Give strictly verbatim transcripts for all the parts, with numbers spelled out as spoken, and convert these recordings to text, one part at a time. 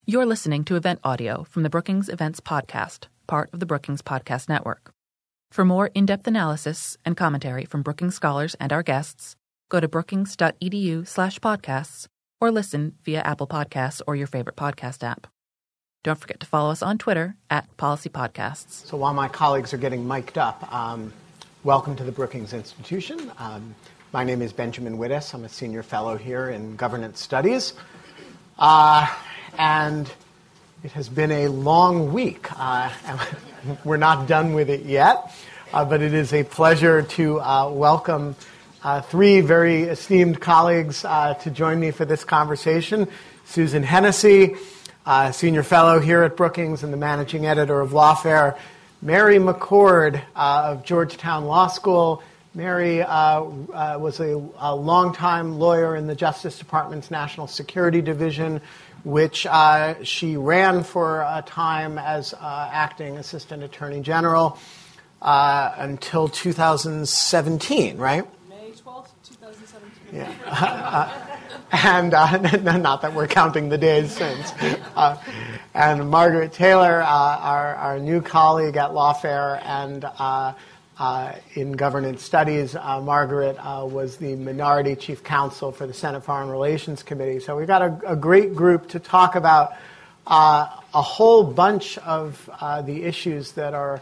You're listening to event audio from the Brookings Events Podcast, part of the Brookings Podcast Network. For more in-depth analysis and commentary from Brookings scholars and our guests, go to brookings.edu slash podcasts or listen via Apple Podcasts or your favorite podcast app. Don't forget to follow us on Twitter at Policy Podcasts. So while my colleagues are getting mic'd up, um, welcome to the Brookings Institution. Um, my name is Benjamin Wittes. I'm a senior fellow here in governance studies. Uh, and it has been a long week. Uh, we're not done with it yet, uh, but it is a pleasure to uh, welcome uh, three very esteemed colleagues uh, to join me for this conversation. Susan Hennessy, uh, senior fellow here at Brookings and the managing editor of Lawfare. Mary McCord uh, of Georgetown Law School. Mary uh, uh, was a, a longtime lawyer in the Justice Department's National Security Division, which uh, she ran for a time as uh, acting Assistant Attorney General uh, until two thousand seventeen, right? May twelfth, twenty seventeen. Yeah. uh, and uh, not that we're counting the days since. Uh, and Margaret Taylor, uh, our, our new colleague at Lawfare and uh, Uh, in governance studies. Uh, Margaret uh, was the minority chief counsel for the Senate Foreign Relations Committee. So we've got a, a great group to talk about uh, a whole bunch of uh, the issues that are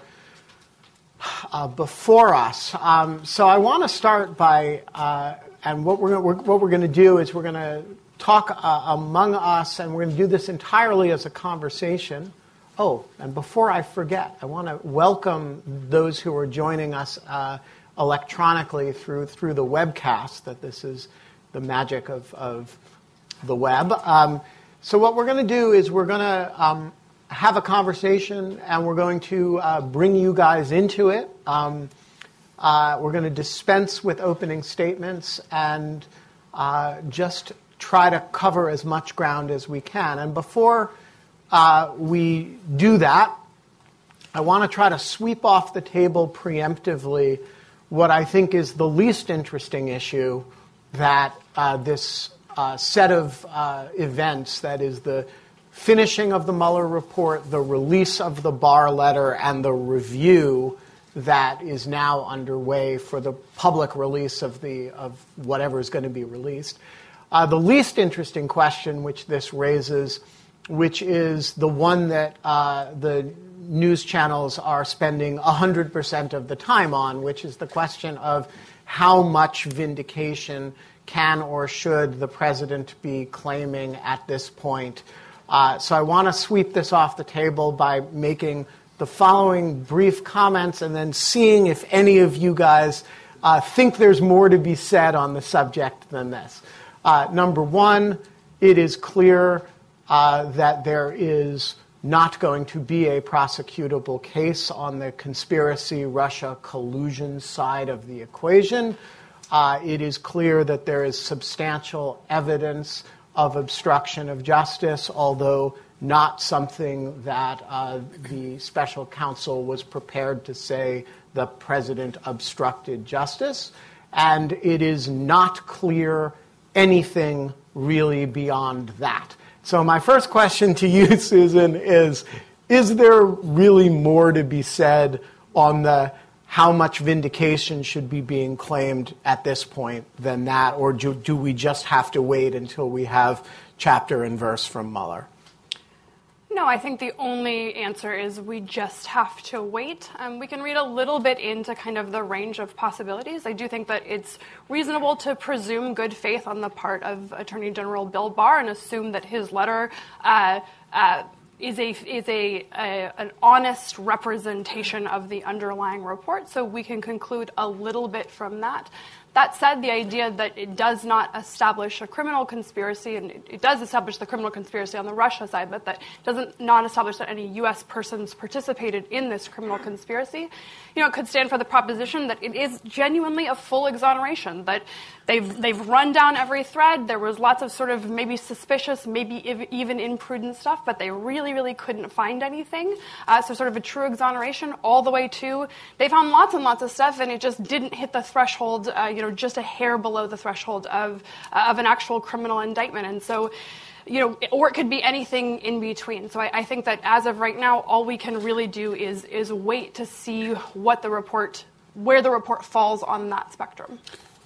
uh, before us. Um, so I want to start by, uh, and what we're, we're what we're going to do is we're going to talk uh, among us, and we're going to do this entirely as a conversation. Oh, and before I forget, I want to welcome those who are joining us uh, electronically through through the webcast, that this is the magic of, of the web. Um, so what we're going to do is we're going to um, have a conversation, and we're going to uh, bring you guys into it. Um, uh, we're going to dispense with opening statements and uh, just try to cover as much ground as we can. And before Uh, we do that, I want to try to sweep off the table preemptively what I think is the least interesting issue that uh, this uh, set of uh, events, that is the finishing of the Mueller report, the release of the Barr letter, and the review that is now underway for the public release of the of whatever is going to be released. Uh, the least interesting question which this raises, which is the one that uh, the news channels are spending one hundred percent of the time on, which is the question of how much vindication can or should the president be claiming at this point. Uh, so I want to sweep this off the table by making the following brief comments and then seeing if any of you guys uh, think there's more to be said on the subject than this. Uh, number one, it is clear Uh, that there is not going to be a prosecutable case on the conspiracy Russia collusion side of the equation. Uh, it is clear that there is substantial evidence of obstruction of justice, although not something that uh, the special counsel was prepared to say the president obstructed justice. And it is not clear anything really beyond that. So my first question to you, Susan, is, is there really more to be said on the how much vindication should be being claimed at this point than that, or do, do we just have to wait until we have chapter and verse from Mueller? No, I think the only answer is we just have to wait. Um, we can read a little bit into kind of the range of possibilities. I do think that it's reasonable to presume good faith on the part of Attorney General Bill Barr and assume that his letter uh, uh, is a is a, a an honest representation of the underlying report. So we can conclude a little bit from that. That said, the idea that it does not establish a criminal conspiracy, and it, it does establish the criminal conspiracy on the Russia side, but that doesn't not establish that any U S persons participated in this criminal conspiracy, you know, it could stand for the proposition that it is genuinely a full exoneration, that they've they've run down every thread. There was lots of sort of maybe suspicious, maybe even imprudent stuff, but they really, really couldn't find anything. Uh, so sort of a true exoneration all the way to they found lots and lots of stuff, and it just didn't hit the threshold, uh, you know, just a hair below the threshold of uh, of an actual criminal indictment. And so you know, or it could be anything in between. So I, I think that as of right now, all we can really do is is wait to see what the report, where the report falls on that spectrum.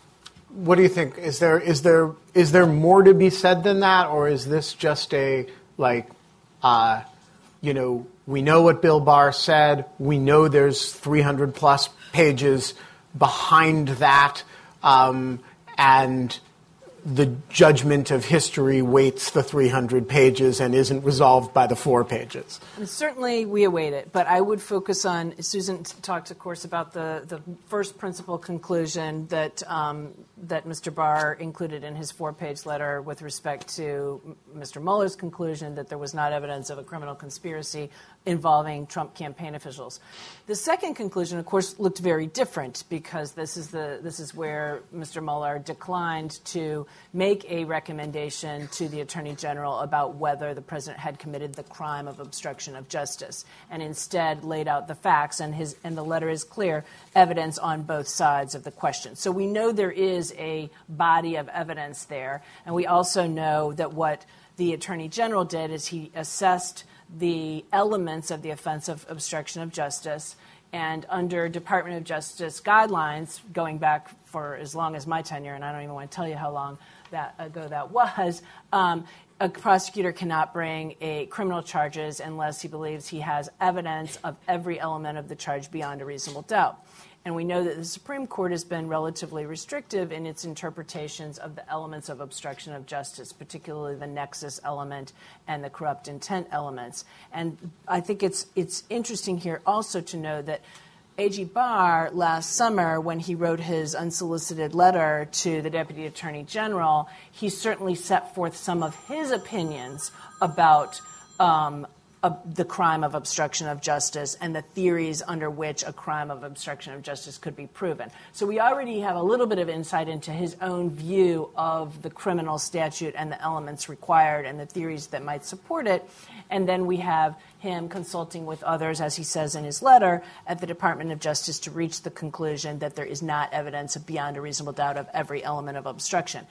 What do you think? Is there is there is there more to be said than that, or is this just a like, uh, you know, we know what Bill Barr said. We know there's three hundred plus pages behind that, um, and the judgment of history weights the three hundred pages and isn't resolved by the four pages. And certainly we await it, but I would focus on, Susan talked, of course, about the, the first principle conclusion that um, that Mister Barr included in his four-page letter with respect to Mister Mueller's conclusion that there was not evidence of a criminal conspiracy involving Trump campaign officials. The second conclusion, of course, looked very different because this is the this is where Mister Mueller declined to make a recommendation to the Attorney General about whether the president had committed the crime of obstruction of justice, and instead laid out the facts, and his and the letter is clear, evidence on both sides of the question. So we know there is a body of evidence there, and we also know that what the Attorney General did is he assessed the elements of the offense of obstruction of justice, and under Department of Justice guidelines, going back for as long as my tenure, and I don't even want to tell you how long that ago that was, um, a prosecutor cannot bring a criminal charges unless he believes he has evidence of every element of the charge beyond a reasonable doubt. And we know that the Supreme Court has been relatively restrictive in its interpretations of the elements of obstruction of justice, particularly the nexus element and the corrupt intent elements. And I think it's it's interesting here also to know that A G Barr last summer, when he wrote his unsolicited letter to the Deputy Attorney General, he certainly set forth some of his opinions about um, Uh, the crime of obstruction of justice and the theories under which a crime of obstruction of justice could be proven. So we already have a little bit of insight into his own view of the criminal statute and the elements required and the theories that might support it. And then we have him consulting with others, as he says in his letter, at the Department of Justice to reach the conclusion that there is not evidence of beyond a reasonable doubt of every element of obstruction.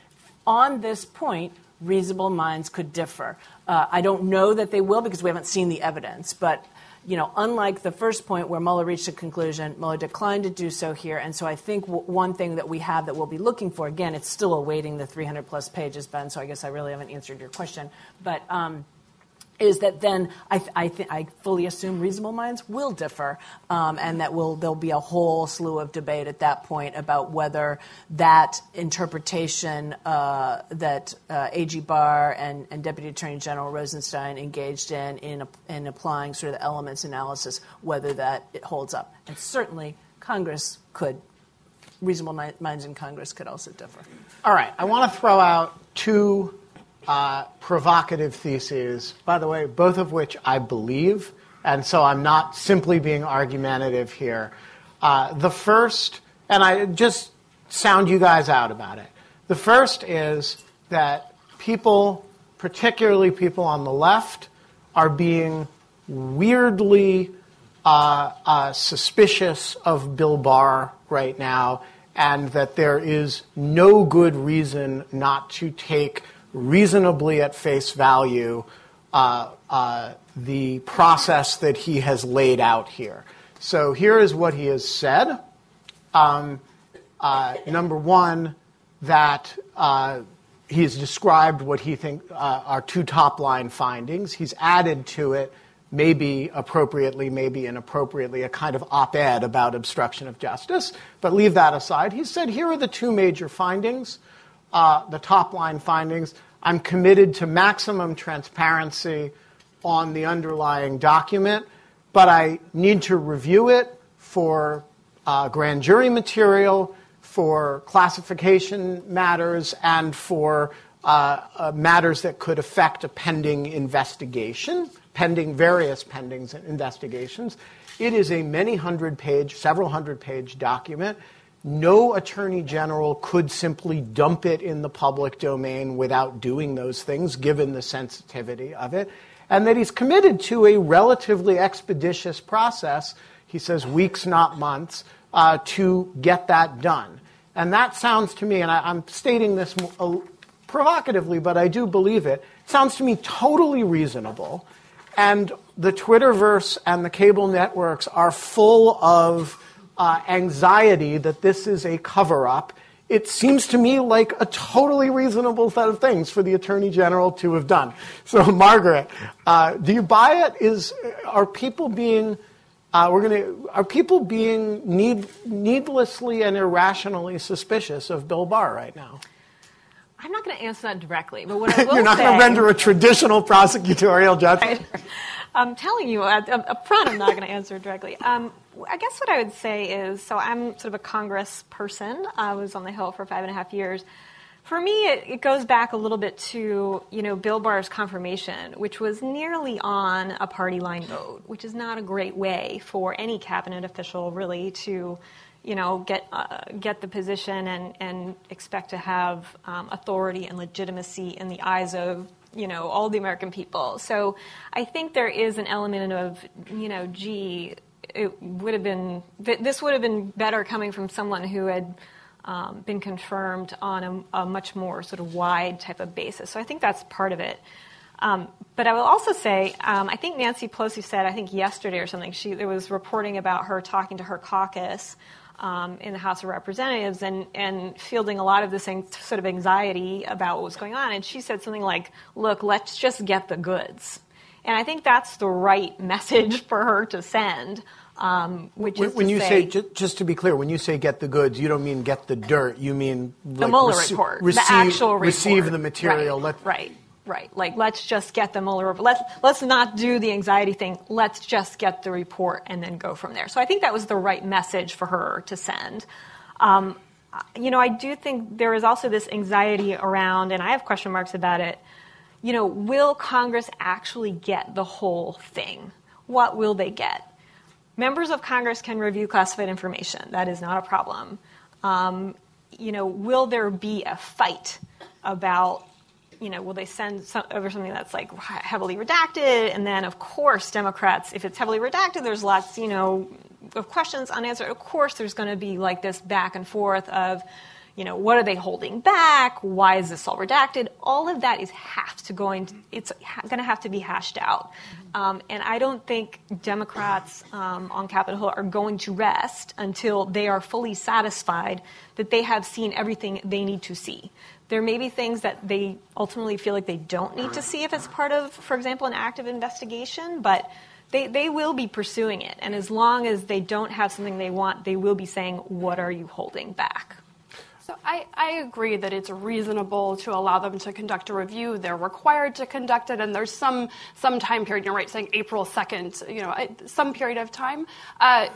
On this point, reasonable minds could differ. Uh, I don't know that they will because we haven't seen the evidence. But, you know, unlike the first point where Mueller reached a conclusion, Mueller declined to do so here. And so I think w- one thing that we have that we'll be looking for, again, it's still awaiting the three hundred plus pages, Ben, so I guess I really haven't answered your question. But um, is that then I, th- I, th- I fully assume reasonable minds will differ, um, and that will there'll be a whole slew of debate at that point about whether that interpretation uh, that uh, A G Barr and, and Deputy Attorney General Rosenstein engaged in, in in applying sort of the elements analysis, whether that it holds up. And certainly Congress could, reasonable mi- minds in Congress could also differ. All right, I want to throw out two Uh, provocative theses, by the way, both of which I believe, and so I'm not simply being argumentative here. Uh, the first, and I just sound you guys out about it. The first is that people, particularly people on the left, are being weirdly uh, uh, suspicious of Bill Barr right now, and that there is no good reason not to take reasonably at face value uh, uh, the process that he has laid out here. So here is what he has said. Um, uh, number one, that uh, he has described what he thinks uh, are two top-line findings. He's added to it, maybe appropriately, maybe inappropriately, a kind of op-ed about obstruction of justice. But leave that aside. He said, here are the two major findings, uh, the top-line findings. I'm committed to maximum transparency on the underlying document, but I need to review it for uh, grand jury material, for classification matters, and for uh, uh, matters that could affect a pending investigation, pending various pending investigations. It is a many hundred page, several hundred page document. No attorney general could simply dump it in the public domain without doing those things, given the sensitivity of it, and that he's committed to a relatively expeditious process, he says weeks, not months, uh, to get that done. And that sounds to me, and I, I'm stating this uh, provocatively, but I do believe it, sounds to me totally reasonable. And the Twitterverse and the cable networks are full of uh, anxiety that this is a cover-up. It seems to me like a totally reasonable set of things for the Attorney General to have done. So, Margaret, uh, do you buy it? Is are people being uh, we're going to are people being need, needlessly and irrationally suspicious of Bill Barr right now? I'm not going to answer that directly, but what I will You're not say, going to render a traditional prosecutorial judgment. Right. I'm telling you up, up front, I'm not going to answer it directly. Um, I guess what I would say is, so I'm sort of a Congress person. I was on the Hill for five and a half years. For me, it, it goes back a little bit to, you know, Bill Barr's confirmation, which was nearly on a party line vote, which is not a great way for any cabinet official really to, you know, get uh, get the position and, and expect to have um, authority and legitimacy in the eyes of, you know, all the American people. So I think there is an element of, you know, gee, it would have been, this would have been better coming from someone who had um, been confirmed on a, a much more sort of wide type of basis. So I think that's part of it. Um, but I will also say, um, I think Nancy Pelosi said, I think yesterday or something, she there was reporting about her talking to her caucus um, in the House of Representatives and, and fielding a lot of this sort of anxiety about what was going on. And she said something like, look, let's just get the goods. And I think that's the right message for her to send. Um, which when, is when to you say, say, just, just to be clear, when you say get the goods, you don't mean get the dirt. You mean the like Mueller rece- report, receive, the actual report. receive the material. Right, Let, right, right. Like, let's just get the Mueller report. Let's, let's not do the anxiety thing. Let's just get the report and then go from there. So I think that was the right message for her to send. Um, you know, I do think there is also this anxiety around, and I have question marks about it, you know, will Congress actually get the whole thing? What will they get? Members of Congress can review classified information. That is not a problem. Um, you know, will there be a fight about, you know, will they send some, over something that's like heavily redacted? And then, of course, Democrats, if it's heavily redacted, there's lots, you know, of questions unanswered. Of course, there's going to be like this back and forth of, you know, what are they holding back? Why is this all redacted? All of that is have to going. To, it's going to have to be hashed out. Um, and I don't think Democrats um, on Capitol Hill are going to rest until they are fully satisfied that they have seen everything they need to see. There may be things that they ultimately feel like they don't need to see if it's part of, for example, an active investigation, but they, they will be pursuing it. And as long as they don't have something they want, they will be saying, what are you holding back? So I, I agree that it's reasonable to allow them to conduct a review. They're required to conduct it, and there's some some time period. You're right, saying April second. You know, some period of time. Uh,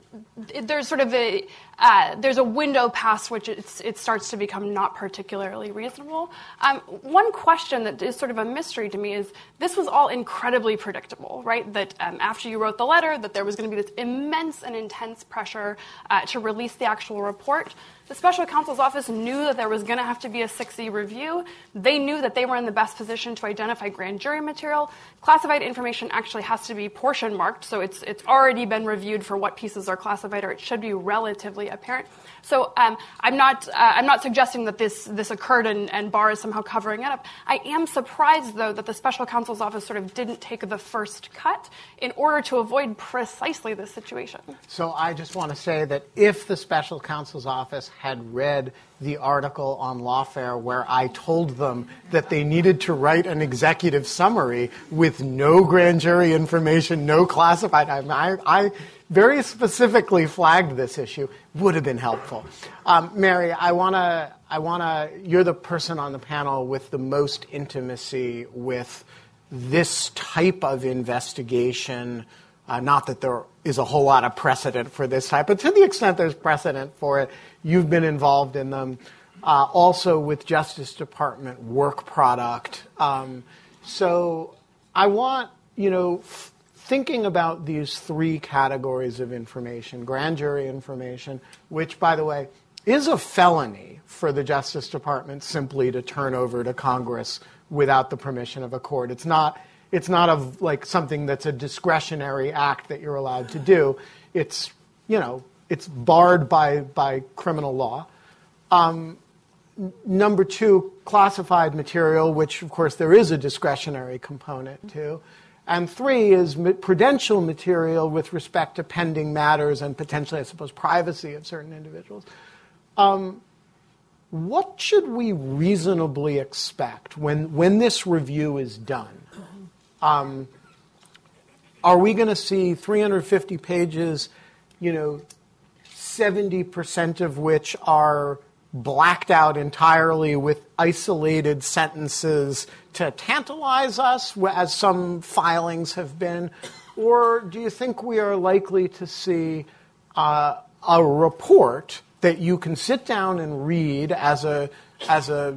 there's sort of a uh, there's a window past which it's, it starts to become not particularly reasonable. Um, one question that is sort of a mystery to me is this was all incredibly predictable, right? That um, after you wrote the letter, that there was going to be this immense and intense pressure uh, to release the actual report. The special counsel's office knew that there was going to have to be a six E review. They knew that they were in the best position to identify grand jury material. Classified information actually has to be portion marked, so it's it's already been reviewed for what pieces are classified, or it should be relatively apparent. So um, I'm not uh, I'm not suggesting that this this occurred and, and Barr is somehow covering it up. I am surprised, though, that the special counsel's office sort of didn't take the first cut in order to avoid precisely this situation. So I just want to say that if the special counsel's office had read the article on Lawfare where I told them that they needed to write an executive summary with no grand jury information, no classified, I, I, I very specifically flagged this issue, would have been helpful. Um, Mary, I want to, I want to, you're the person on the panel with the most intimacy with this type of investigation. Uh, not that there is a whole lot of precedent for this type, but to the extent there's precedent for it, you've been involved in them. Uh, also with Justice Department work product. Um, so I want, you know, f- thinking about these three categories of information, grand jury information, which, by the way, is a felony for the Justice Department simply to turn over to Congress without the permission of a court. It's not It's not of like something that's a discretionary act that you're allowed to do. It's, you know, it's barred by, by criminal law. Um, number two, classified material, which, of course, there is a discretionary component to. And three is prudential material with respect to pending matters and potentially, I suppose, privacy of certain individuals. Um, what should we reasonably expect when, when this review is done? Um, are we going to see three hundred fifty pages, you know, seventy percent of which are blacked out entirely with isolated sentences to tantalize us, as some filings have been? Or do you think we are likely to see uh, a report that you can sit down and read as a as a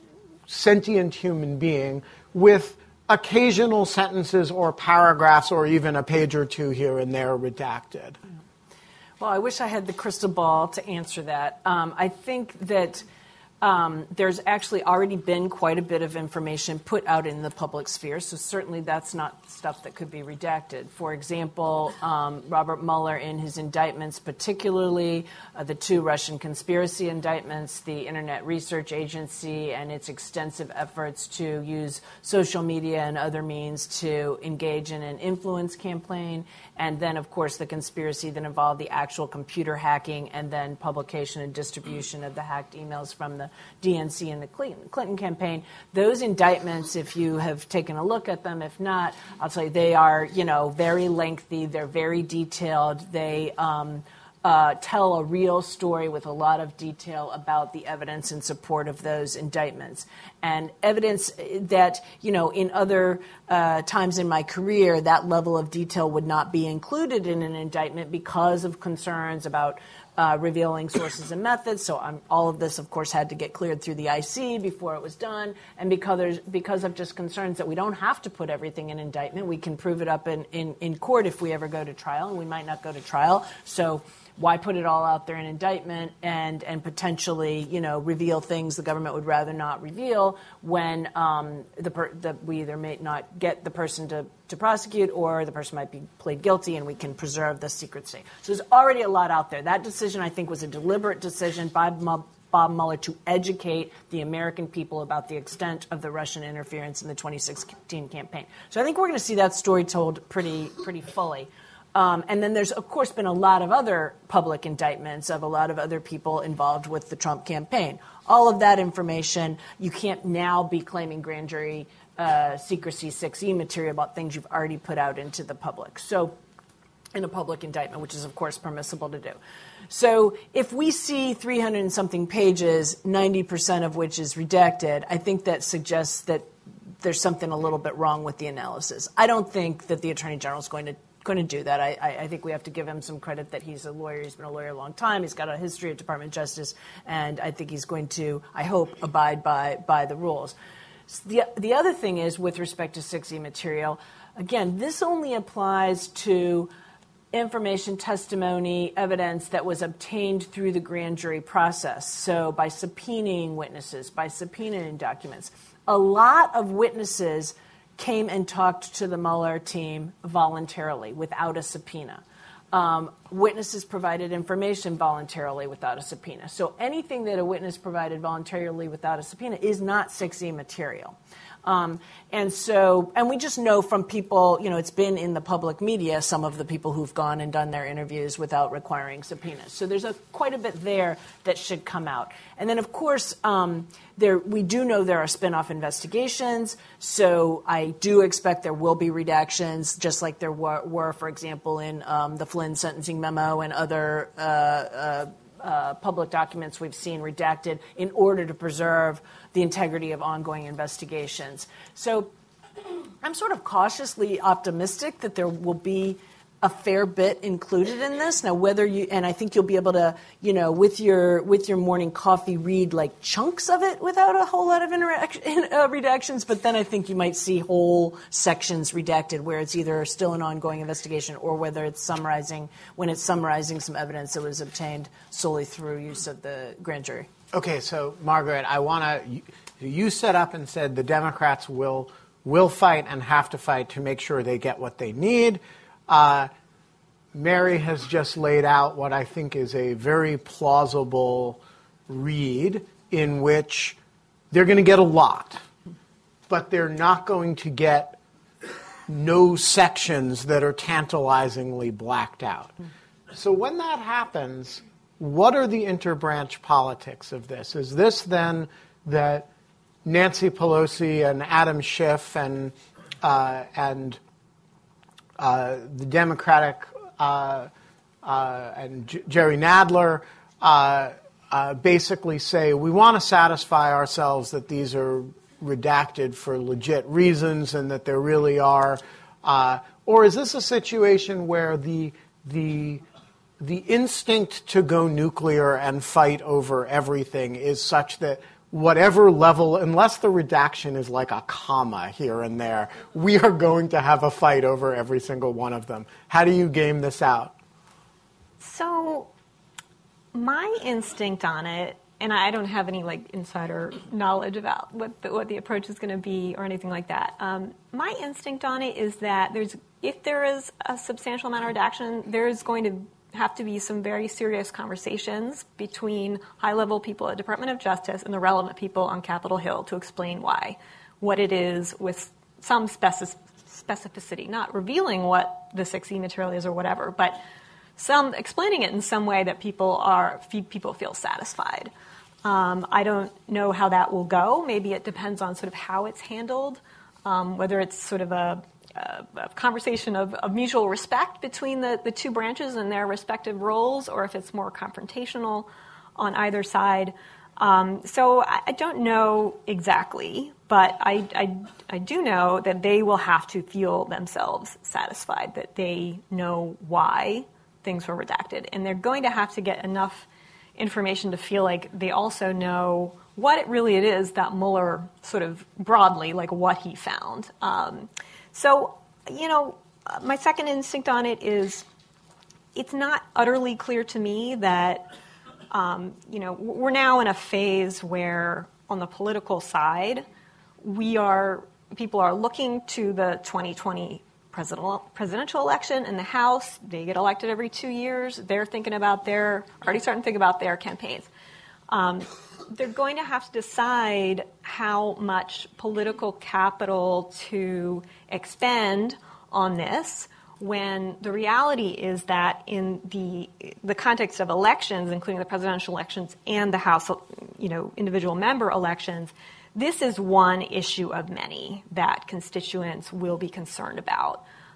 sentient human being with occasional sentences or paragraphs or even a page or two here and there redacted? Well, I wish I had the crystal ball to answer that. Um, I think that um, there's actually already been quite a bit of information put out in the public sphere, so certainly that's not stuff that could be redacted. For example, um, Robert Mueller, in his indictments, particularly uh, the two Russian conspiracy indictments, the Internet Research Agency and its extensive efforts to use social media and other means to engage in an influence campaign, and then, of course, the conspiracy that involved the actual computer hacking and then publication and distribution of the hacked emails from the D N C and the Clinton campaign. Those indictments, if you have taken a look at them, if not, I'll tell you, they are, you know, very lengthy. They're very detailed. They um, uh, tell a real story with a lot of detail about the evidence in support of those indictments. And evidence that, you know, in other uh, times in my career, that level of detail would not be included in an indictment because of concerns about Uh, revealing sources and methods. So um, all of this, of course, had to get cleared through the I C before it was done. And because, there's, because of just concerns that we don't have to put everything in indictment, we can prove it up in, in, in court if we ever go to trial, and we might not go to trial. So why put it all out there in indictment and, and potentially, you know, reveal things the government would rather not reveal when um, the, per, the we either may not get the person to, to prosecute, or the person might be plead guilty, and we can preserve the secrecy. So there's already a lot out there. That decision, I think, was a deliberate decision by Bob Mueller to educate the American people about the extent of the Russian interference in the twenty sixteen campaign. So I think we're going to see that story told pretty pretty fully. Um, and then there's, of course, been a lot of other public indictments of a lot of other people involved with the Trump campaign. All of that information, you can't now be claiming grand jury uh, secrecy six E material about things you've already put out into the public. So in a public indictment, which is, of course, permissible to do. So if we see three hundred and something pages, ninety percent of which is redacted, I think that suggests that there's something a little bit wrong with the analysis. I don't think that the Attorney General is going to going to do that. I, I think we have to give him some credit that he's a lawyer. He's been a lawyer a long time. He's got a history at Department of Justice, and I think he's going to, I hope, abide by by the rules. The, the other thing is, with respect to six E material, again, this only applies to information, testimony, evidence that was obtained through the grand jury process. So by subpoenaing witnesses, by subpoenaing documents. A lot of witnesses came and talked to the Mueller team voluntarily without a subpoena. Um, witnesses provided information voluntarily without a subpoena. So anything that a witness provided voluntarily without a subpoena is not six E material. Um, and so, and we just know from people, you know, it's been in the public media, some of the people who've gone and done their interviews without requiring subpoenas. So there's a, quite a bit there that should come out. And then, of course, um, there we do know there are spin-off investigations. So I do expect there will be redactions, just like there were, were for example, in um, the Flynn sentencing memo and other uh, uh, uh, public documents we've seen redacted in order to preserve the integrity of ongoing investigations. So I'm sort of cautiously optimistic that there will be a fair bit included in this. Now, whether you, and I think you'll be able to, you know, with your with your morning coffee, read like chunks of it without a whole lot of interaction, uh, redactions, but then I think you might see whole sections redacted where it's either still an ongoing investigation or whether it's summarizing, when it's summarizing some evidence that was obtained solely through use of the grand jury. Okay, so Margaret, I want to. You set up and said the Democrats will will fight and have to fight to make sure they get what they need. Uh, Mary has just laid out what I think is a very plausible read in which they're going to get a lot, but they're not going to get no sections that are tantalizingly blacked out. So when that happens, what are the interbranch politics of this? Is this then that Nancy Pelosi and Adam Schiff and uh, and uh, the Democratic uh, uh, and J- Jerry Nadler uh, uh, basically say, we want to satisfy ourselves that these are redacted for legit reasons and that there really are, uh, or is this a situation where the the the instinct to go nuclear and fight over everything is such that whatever level, unless the redaction is like a comma here and there, we are going to have a fight over every single one of them? How do you game this out? So my instinct on it, and I don't have any like insider knowledge about what the, what the approach is going to be or anything like that. Um, my instinct on it is that there's, if there is a substantial amount of redaction, there is going to have to be some very serious conversations between high-level people at Department of Justice and the relevant people on Capitol Hill to explain why, what it is with some specific, specificity, not revealing what the six E material is or whatever, but some explaining it in some way that people are people feel satisfied. Um, I don't know how that will go. Maybe it depends on sort of how it's handled, um, whether it's sort of a Uh, a conversation of, of mutual respect between the, the two branches and their respective roles, or if it's more confrontational on either side. Um, so I, I don't know exactly, but I, I, I do know that they will have to feel themselves satisfied, that they know why things were redacted. And they're going to have to get enough information to feel like they also know what it really it is that Mueller sort of broadly, like what he found. Um, So, you know, my second instinct on it is it's not utterly clear to me that, um, you know, we're now in a phase where on the political side, we are, people are looking to the twenty twenty presidential presidential election in the House. They get elected every two years. They're thinking about their, already starting to think about their campaigns. Um, they're going to have to decide how much political capital to expend on this when the reality is that in the the context of elections, including the presidential elections and the House, you know, individual member elections, this is one issue of many that constituents will be concerned about.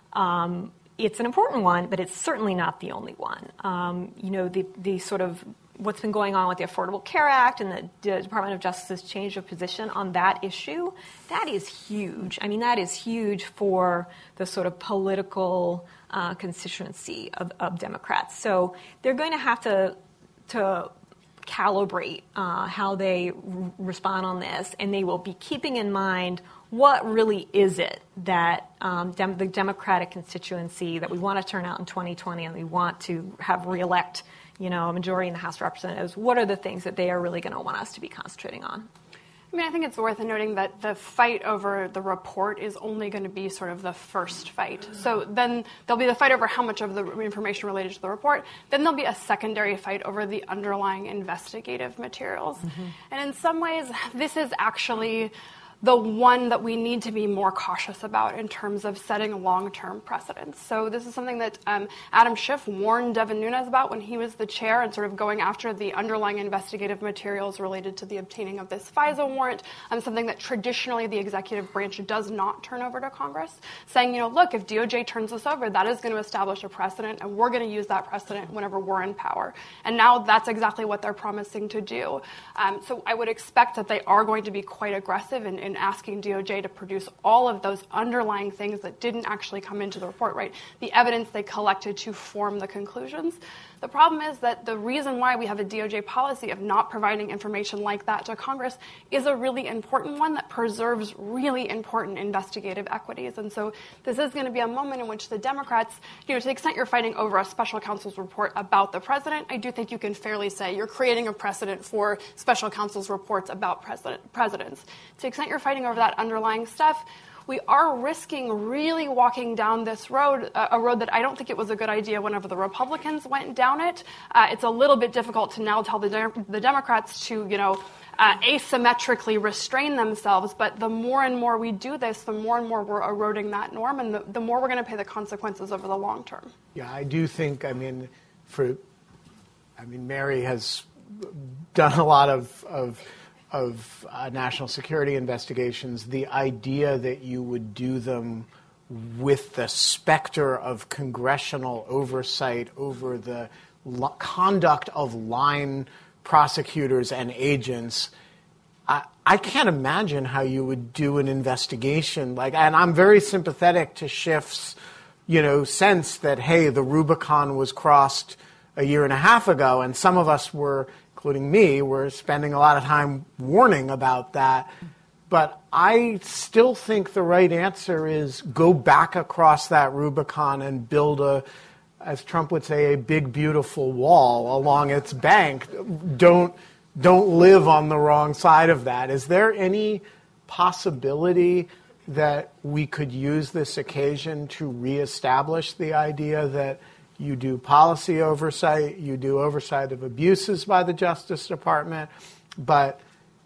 Um, it's an important one, but it's certainly not the only one. Um, you know, the the sort of what's been going on with the Affordable Care Act and the Department of Justice's change of position on that issue, that is huge. I mean, that is huge for the sort of political uh, constituency of, of Democrats. So they're going to have to to calibrate uh, how they r- respond on this, and they will be keeping in mind what really is it that um, dem- the Democratic constituency that we want to turn out in twenty twenty and we want to have reelect, you know, a majority in the House of Representatives. What are the things that they are really going to want us to be concentrating on? I mean, I think it's worth noting that the fight over the report is only going to be sort of the first fight. So then there'll be the fight over how much of the information related to the report. Then there'll be a secondary fight over the underlying investigative materials. Mm-hmm. And in some ways, this is actually the one that we need to be more cautious about in terms of setting long-term precedents. So this is something that um, Adam Schiff warned Devin Nunes about when he was the chair and sort of going after the underlying investigative materials related to the obtaining of this FISA warrant, um, something that traditionally the executive branch does not turn over to Congress, saying, you know, look, if D O J turns this over, that is going to establish a precedent, and we're going to use that precedent whenever we're in power. And now that's exactly what they're promising to do. Um, so I would expect that they are going to be quite aggressive in, in asking D O J to produce all of those underlying things that didn't actually come into the report, right? The evidence they collected to form the conclusions. The problem is that the reason why we have a D O J policy of not providing information like that to Congress is a really important one that preserves really important investigative equities. And so this is going to be a moment in which the Democrats, you know, to the extent you're fighting over a special counsel's report about the president, I do think you can fairly say you're creating a precedent for special counsel's reports about president, presidents. To the extent you're fighting over that underlying stuff, we are risking really walking down this road, uh, a road that I don't think it was a good idea whenever the Republicans went down it. Uh, it's a little bit difficult to now tell the, de- the Democrats to, you know, uh, asymmetrically restrain themselves. But the more and more we do this, the more and more we're eroding that norm, and the, the more we're going to pay the consequences over the long term. Yeah, I do think, I mean, for, I mean, Mary has done a lot of, of, of uh, national security investigations. The idea that you would do them with the specter of congressional oversight over the lo- conduct of line prosecutors and agents, I, I can't imagine how you would do an investigation like. And I'm very sympathetic to Schiff's, you know, sense that, hey, the Rubicon was crossed a year and a half ago, and some of us were, including me, were spending a lot of time warning about that. But I still think the right answer is go back across that Rubicon and build a, as Trump would say, a big, beautiful wall along its bank. Don't, don't live on the wrong side of that. Is there any possibility that we could use this occasion to reestablish the idea that you do policy oversight, you do oversight of abuses by the Justice Department, but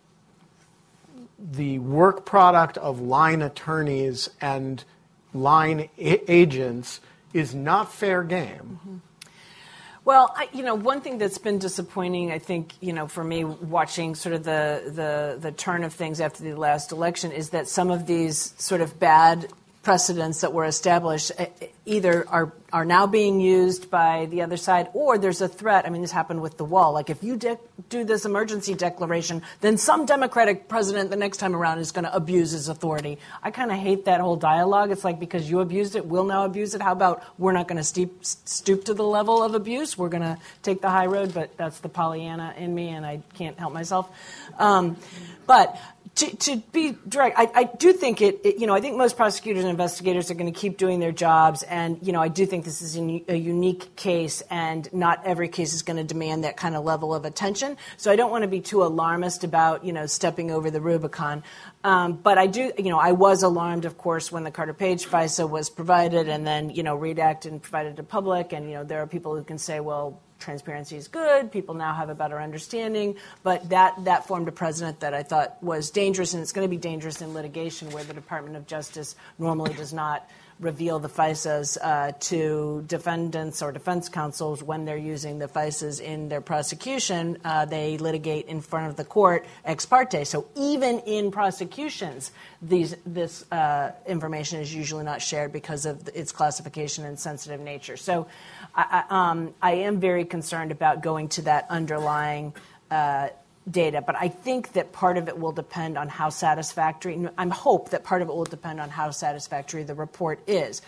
the work product of line attorneys and line a- agents is not fair game? Mm-hmm. Well, I, you know, one thing that's been disappointing, I think, you know, for me watching sort of the, the, the turn of things after the last election is that some of these sort of bad precedents that were established either are are now being used by the other side, or there's a threat. I mean, this happened with the wall. Like, if you de- do this emergency declaration, then some Democratic president the next time around is going to abuse his authority. I kind of hate that whole dialogue. It's like, because you abused it, we'll now abuse it. How about we're not going to stoop, stoop to the level of abuse? We're going to take the high road, but that's the Pollyanna in me, and I can't help myself. Um, but To, to be direct, I, I do think it, it, you know, I think most prosecutors and investigators are going to keep doing their jobs. And, you know, I do think this is a, a unique case, and not every case is going to demand that kind of level of attention. So I don't want to be too alarmist about, you know, stepping over the Rubicon. Um, but I do, you know, I was alarmed, of course, when the Carter Page FISA was provided and then, you know, redacted and provided to public. And, you know, there are people who can say, well, transparency is good. People now have a better understanding. But that, that formed a precedent that I thought was dangerous, and it's going to be dangerous in litigation where the Department of Justice normally does not reveal the FISAs uh, to defendants or defense counsels when they're using the FISAs in their prosecution. Uh, they litigate in front of the court ex parte. So even in prosecutions, these, this uh, information is usually not shared because of its classification and sensitive nature. So I, I, um, I am very concerned about going to that underlying uh, data, but I think that part of it will depend on how satisfactory, I hope that part of it will depend on how satisfactory the report is.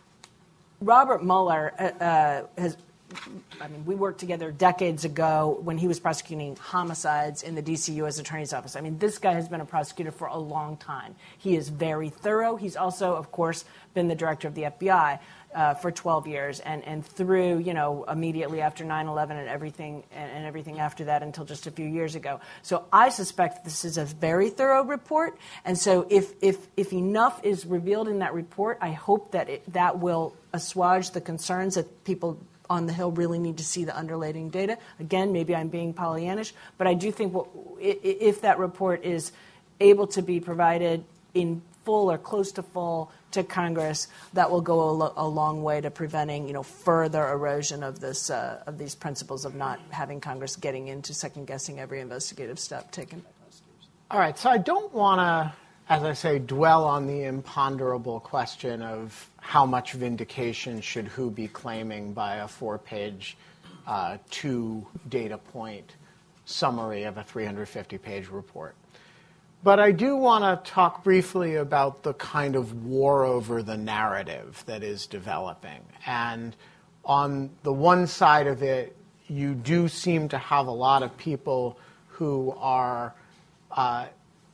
Robert Mueller uh, uh, has, I mean, we worked together decades ago when he was prosecuting homicides in the D C U S Attorney's Office. I mean, this guy has been a prosecutor for a long time. He is very thorough. He's also, of course, been the director of the F B I. Uh, for twelve years, and, and through, you know, immediately after nine eleven and everything and, and everything after that until just a few years ago. So I suspect this is a very thorough report, and so if if if enough is revealed in that report, I hope that it, that will assuage the concerns that people on the Hill really need to see the underlying data. Again, maybe I'm being Pollyannish, but I do think what, if that report is able to be provided in full or close to full to Congress, that will go a, lo- a long way to preventing, you know, further erosion of this uh, of these principles of not having Congress getting into second guessing every investigative step taken by prosecutors. All right, so I don't want to, as I say, dwell on the imponderable question of how much vindication should who be claiming by a four-page, uh, two-data point summary of a three hundred fifty page report. But I do want to talk briefly about the kind of war over the narrative that is developing. And on the one side of it, you do seem to have a lot of people who are uh,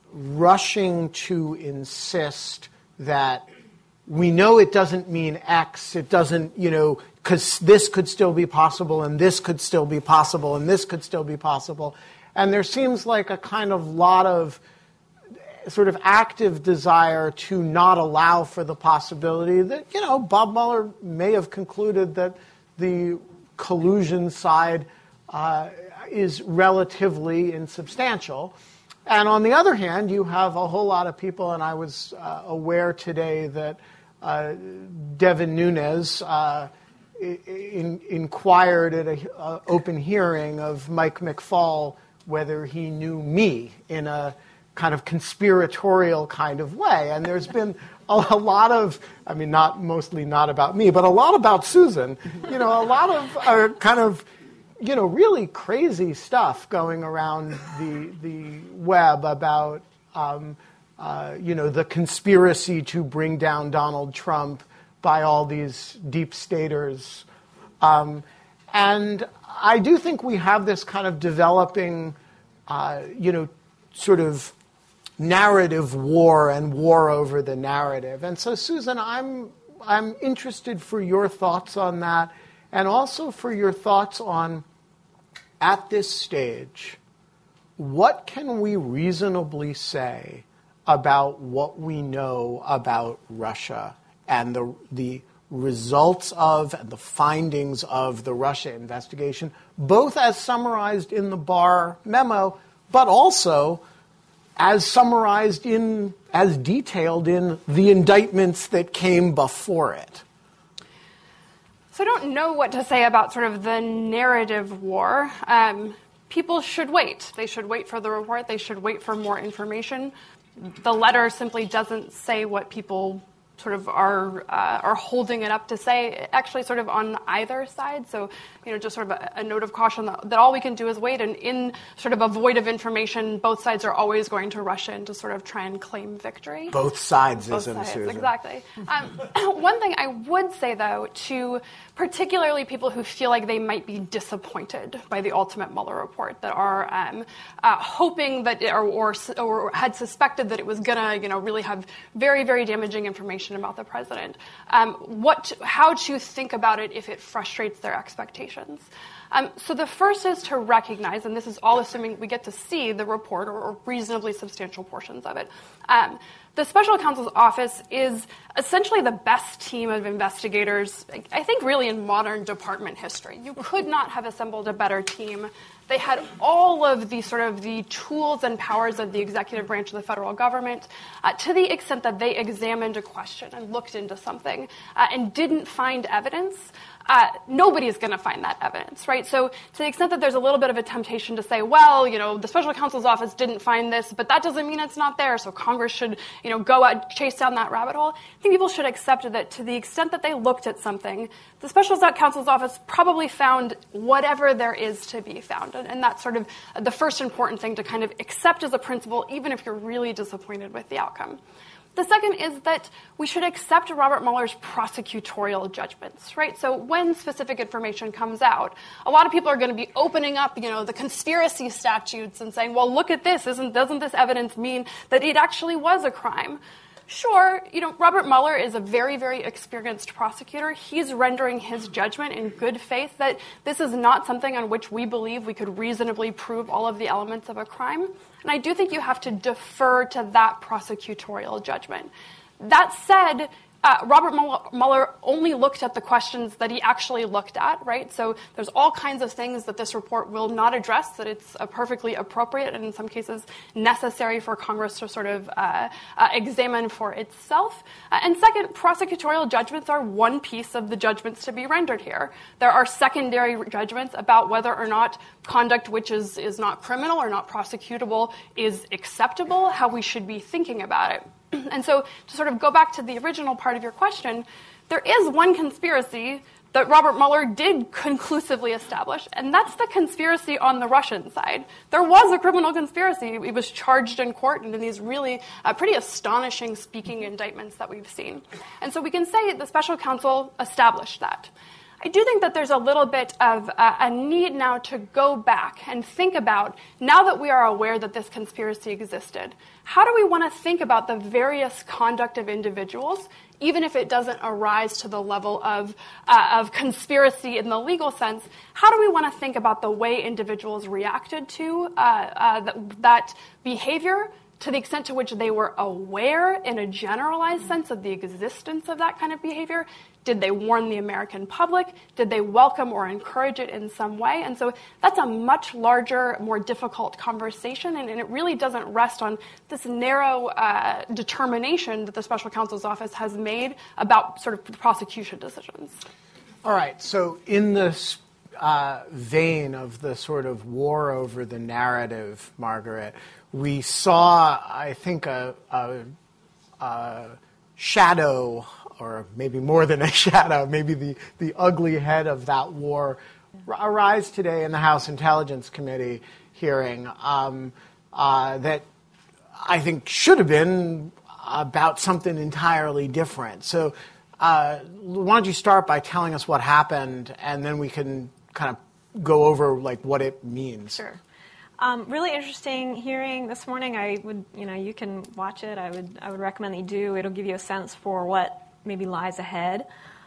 rushing to insist that we know it doesn't mean X, it doesn't, you know, because this could still be possible, and this could still be possible, and this could still be possible. And there seems like a kind of lot of sort of active desire to not allow for the possibility that, you know, Bob Mueller may have concluded that the collusion side uh, is relatively insubstantial. And on the other hand, you have a whole lot of people, and I was uh, aware today that uh, Devin Nunes uh, in, inquired at an open hearing of Mike McFaul whether he knew me in a kind of conspiratorial kind of way. And there's been a, a lot of, I mean, not mostly not about me, but a lot about Susan, you know, a lot of uh, kind of, you know, really crazy stuff going around the the web about, um, uh, you know, the conspiracy to bring down Donald Trump by all these deep staters. Um, and I do think we have this kind of developing, uh, you know, sort of narrative war and war over the narrative. And so, Susan, I'm I'm interested for your thoughts on that, and also for your thoughts on, at this stage, what can we reasonably say about what we know about Russia and the the results of and the findings of the Russia investigation, both as summarized in the Barr memo, but also as summarized in, as detailed in the indictments that came before it? So I don't know what to say about sort of the narrative war. Um, people should wait. They should wait for the report. They should wait for more information. The letter simply doesn't say what people sort of are uh, are holding it up to say, actually sort of on either side. So, you know, just sort of a, a note of caution that, that all we can do is wait. And in sort of a void of information, both sides are always going to rush in to sort of try and claim victory. Both sides, Both isn't sides, Susan? Exactly. Um, one thing I would say, though, to particularly people who feel like they might be disappointed by the ultimate Mueller report, that are um, uh, hoping that, or, or or had suspected that it was going to, you know, really have very, very damaging information about the president. Um, what, how to think about it if it frustrates their expectations. Um, so the first is to recognize, and this is all assuming we get to see the report or, or reasonably substantial portions of it. Um, the special counsel's office is essentially the best team of investigators, I think, really in modern department history. You could not have assembled a better team. They had all of the sort of the tools and powers of the executive branch of the federal government, uh, to the extent that they examined a question and looked into something uh, and didn't find evidence. Uh, nobody is going to find that evidence, right? So to the extent that there's a little bit of a temptation to say, well, you know, the special counsel's office didn't find this, but that doesn't mean it's not there, so Congress should, you know, go out, chase down that rabbit hole. I think people should accept that to the extent that they looked at something, the special counsel's office probably found whatever there is to be found. And, and that's sort of the first important thing to kind of accept as a principle, even if you're really disappointed with the outcome. The second is that we should accept Robert Mueller's prosecutorial judgments, right? So when specific information comes out, a lot of people are going to be opening up, you know, the conspiracy statutes and saying, well, look at this. Isn't, doesn't this evidence mean that it actually was a crime? Sure, you know, Robert Mueller is a very, very experienced prosecutor. He's rendering his judgment in good faith that this is not something on which we believe we could reasonably prove all of the elements of a crime. And I do think you have to defer to that prosecutorial judgment. That said, Uh, Robert Mueller only looked at the questions that he actually looked at, right? So there's all kinds of things that this report will not address, that it's uh, perfectly appropriate and in some cases necessary for Congress to sort of uh, uh, examine for itself. Uh, and second, prosecutorial judgments are one piece of the judgments to be rendered here. There are secondary judgments about whether or not conduct which is, is not criminal or not prosecutable is acceptable, how we should be thinking about it. And so to sort of go back to the original part of your question, there is one conspiracy that Robert Mueller did conclusively establish, and that's the conspiracy on the Russian side. There was a criminal conspiracy. It was charged in court and in these really uh, pretty astonishing speaking indictments that we've seen. And so we can say the special counsel established that. I do think that there's a little bit of uh, a need now to go back and think about, now that we are aware that this conspiracy existed, how do we want to think about the various conduct of individuals, even if it doesn't arise to the level of, uh, of conspiracy in the legal sense? How do we want to think about the way individuals reacted to uh, uh, th- that behavior, to the extent to which they were aware in a generalized sense of the existence of that kind of behavior, Did they warn the American public? Did they welcome or encourage it in some way? And so that's a much larger, more difficult conversation, and, and it really doesn't rest on this narrow uh, determination that the special counsel's office has made about sort of the prosecution decisions. All right, so in this uh, vein of the sort of war over the narrative, Margaret, we saw, I think, a, a, a shadow, or maybe more than a shadow, maybe the, the ugly head of that war arise today in the House Intelligence Committee hearing um, uh, that I think should have been about something entirely different. So uh, why don't you start by telling us what happened, and then we can kind of go over like what it means. Sure. Um, really interesting hearing this morning. I would, you know, you can watch it. I would, I would recommend that you do. It'll give you a sense for what maybe lies ahead.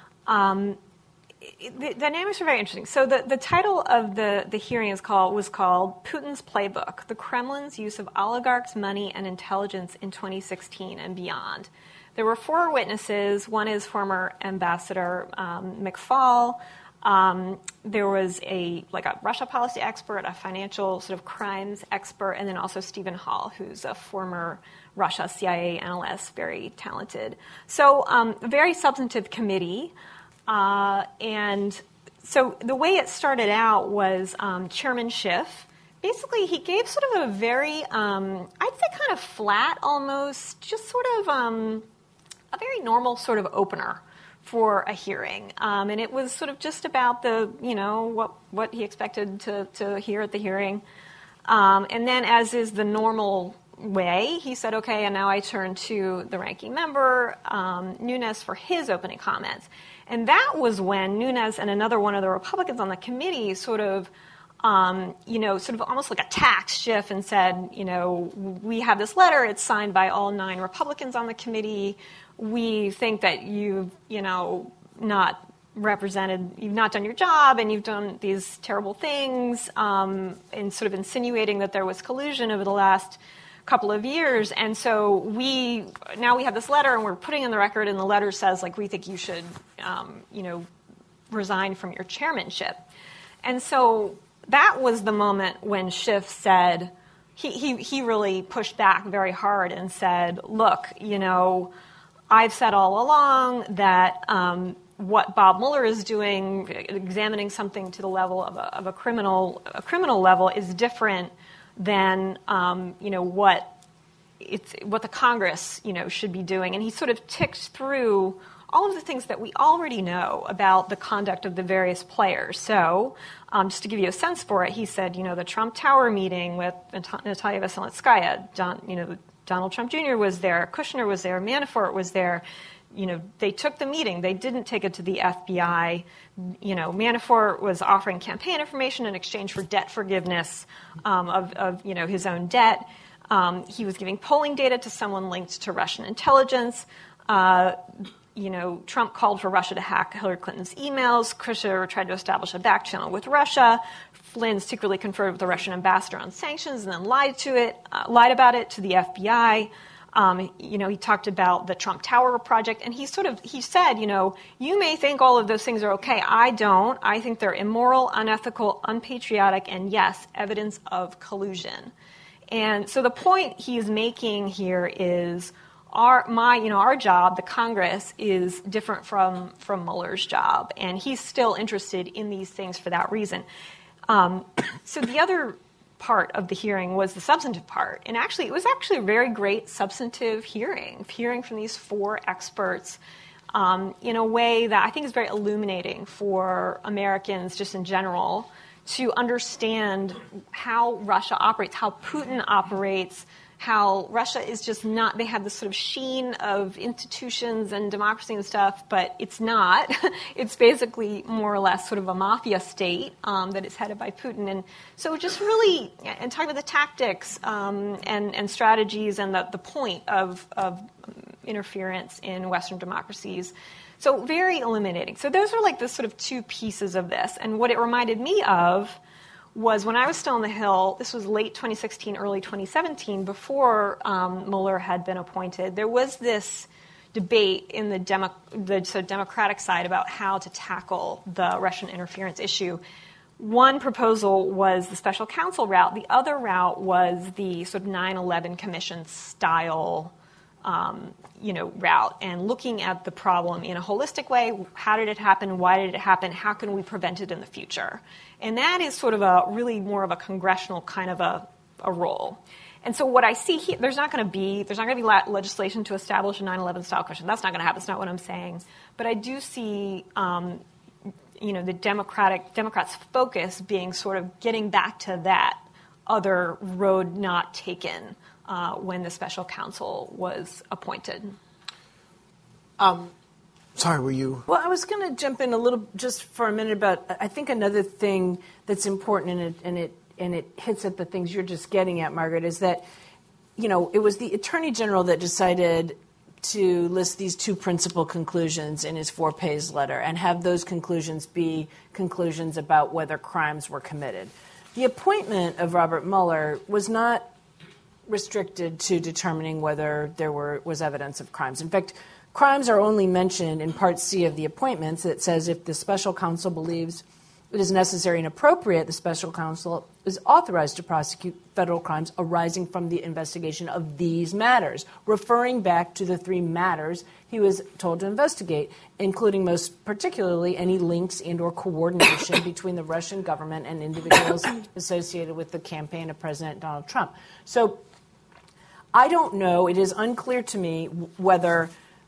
Um, it, the dynamics are very interesting. So the, the title of the, the hearing is called was called Putin's Playbook: The Kremlin's Use of Oligarchs' Money and Intelligence in twenty sixteen and Beyond. There were four witnesses. One is former Ambassador um, McFaul. Um, there was a like a Russia policy expert, a financial sort of crimes expert, and then also Stephen Hall, who's a former Russia C I A analyst, very talented. So um, a very substantive committee. Uh, and so the way it started out was um, Chairman Schiff. Basically, he gave sort of a very, um, I'd say kind of flat almost, just sort of um, a very normal sort of opener for a hearing. Um, and it was sort of just about the, you know, what, what he expected to, to hear at the hearing. Um, and then, as is the normal way, he said, okay, and now I turn to the ranking member, um, Nunes, for his opening comments. And that was when Nunes and another one of the Republicans on the committee sort of, um, you know, sort of almost like attacked Schiff and said, you know, we have this letter, it's signed by all nine Republicans on the committee. We think that you've, you know, not represented, you've not done your job, and you've done these terrible things, um, and sort of insinuating that there was collusion over the last couple of years. And so we, now we have this letter, and we're putting in the record, and the letter says, like, we think you should, um, you know, resign from your chairmanship. And so that was the moment when Schiff said, he, he, he really pushed back very hard and said, look, you know, I've said all along that um, what Bob Mueller is doing, examining something to the level of a, of a criminal a criminal level, is different than um, you know what it's what the Congress you know should be doing. And he sort of ticked through all of the things that we already know about the conduct of the various players. So um, just to give you a sense for it, he said, you know, the Trump Tower meeting with Natalia Veselnitskaya, Don, you know. Donald Trump Junior was there, Kushner was there, Manafort was there. You know, they took the meeting. They didn't take it to the F B I. You know, Manafort was offering campaign information in exchange for debt forgiveness um, of, of, you know, his own debt. Um, he was giving polling data to someone linked to Russian intelligence. Uh, you know, Trump called for Russia to hack Hillary Clinton's emails. Kushner tried to establish a back channel with Russia. Flynn secretly conferred with the Russian ambassador on sanctions and then lied to it, uh, lied about it to the F B I. Um, you know, he talked about the Trump Tower project, and he sort of he said, you know, you may think all of those things are okay. I don't. I think they're immoral, unethical, unpatriotic, and yes, evidence of collusion. And so the point he's making here is our my you know our job, the Congress, is different from from Mueller's job, and he's still interested in these things for that reason. Um, so the other part of the hearing was the substantive part. And actually, it was actually a very great substantive hearing, hearing from these four experts um, in a way that I think is very illuminating for Americans just in general to understand how Russia operates, how Putin operates, how Russia is just not, they have this sort of sheen of institutions and democracy and stuff, but it's not. It's basically more or less sort of a mafia state um, that is headed by Putin. And so just really, and talking about the tactics um, and, and strategies and the, the point of, of interference in Western democracies. So very illuminating. So those are like the sort of two pieces of this. And what it reminded me of was when I was still on the Hill, this was late twenty sixteen, early twenty seventeen, before um, Mueller had been appointed, there was this debate in the, demo, the sort of Democratic side about how to tackle the Russian interference issue. One proposal was the special counsel route. The other route was the sort of nine eleven Commission style um, you know, route, and looking at the problem in a holistic way. How did it happen? Why did it happen? How can we prevent it in the future? And that is sort of a really more of a congressional kind of a, a role. And so what I see here, there's not going to be there's not going to be legislation to establish a nine eleven style commission. That's not going to happen. That's not what I'm saying. But I do see, um, you know, the Democratic Democrats' focus being sort of getting back to that other road not taken uh, when the special counsel was appointed. Um, sorry, were you? Well, I was going to jump in a little just for a minute about. I think another thing that's important, and it and it and it hits at the things you're just getting at, Margaret, is that, you know, it was the Attorney General that decided to list these two principal conclusions in his four-page letter and have those conclusions be conclusions about whether crimes were committed. The appointment of Robert Mueller was not restricted to determining whether there were was evidence of crimes. In fact, crimes are only mentioned in Part C of the appointments. It says if the special counsel believes it is necessary and appropriate, the special counsel is authorized to prosecute federal crimes arising from the investigation of these matters, referring back to the three matters he was told to investigate, including most particularly any links and or coordination between the Russian government and individuals associated with the campaign of President Donald Trump. So I don't know. It is unclear to me whether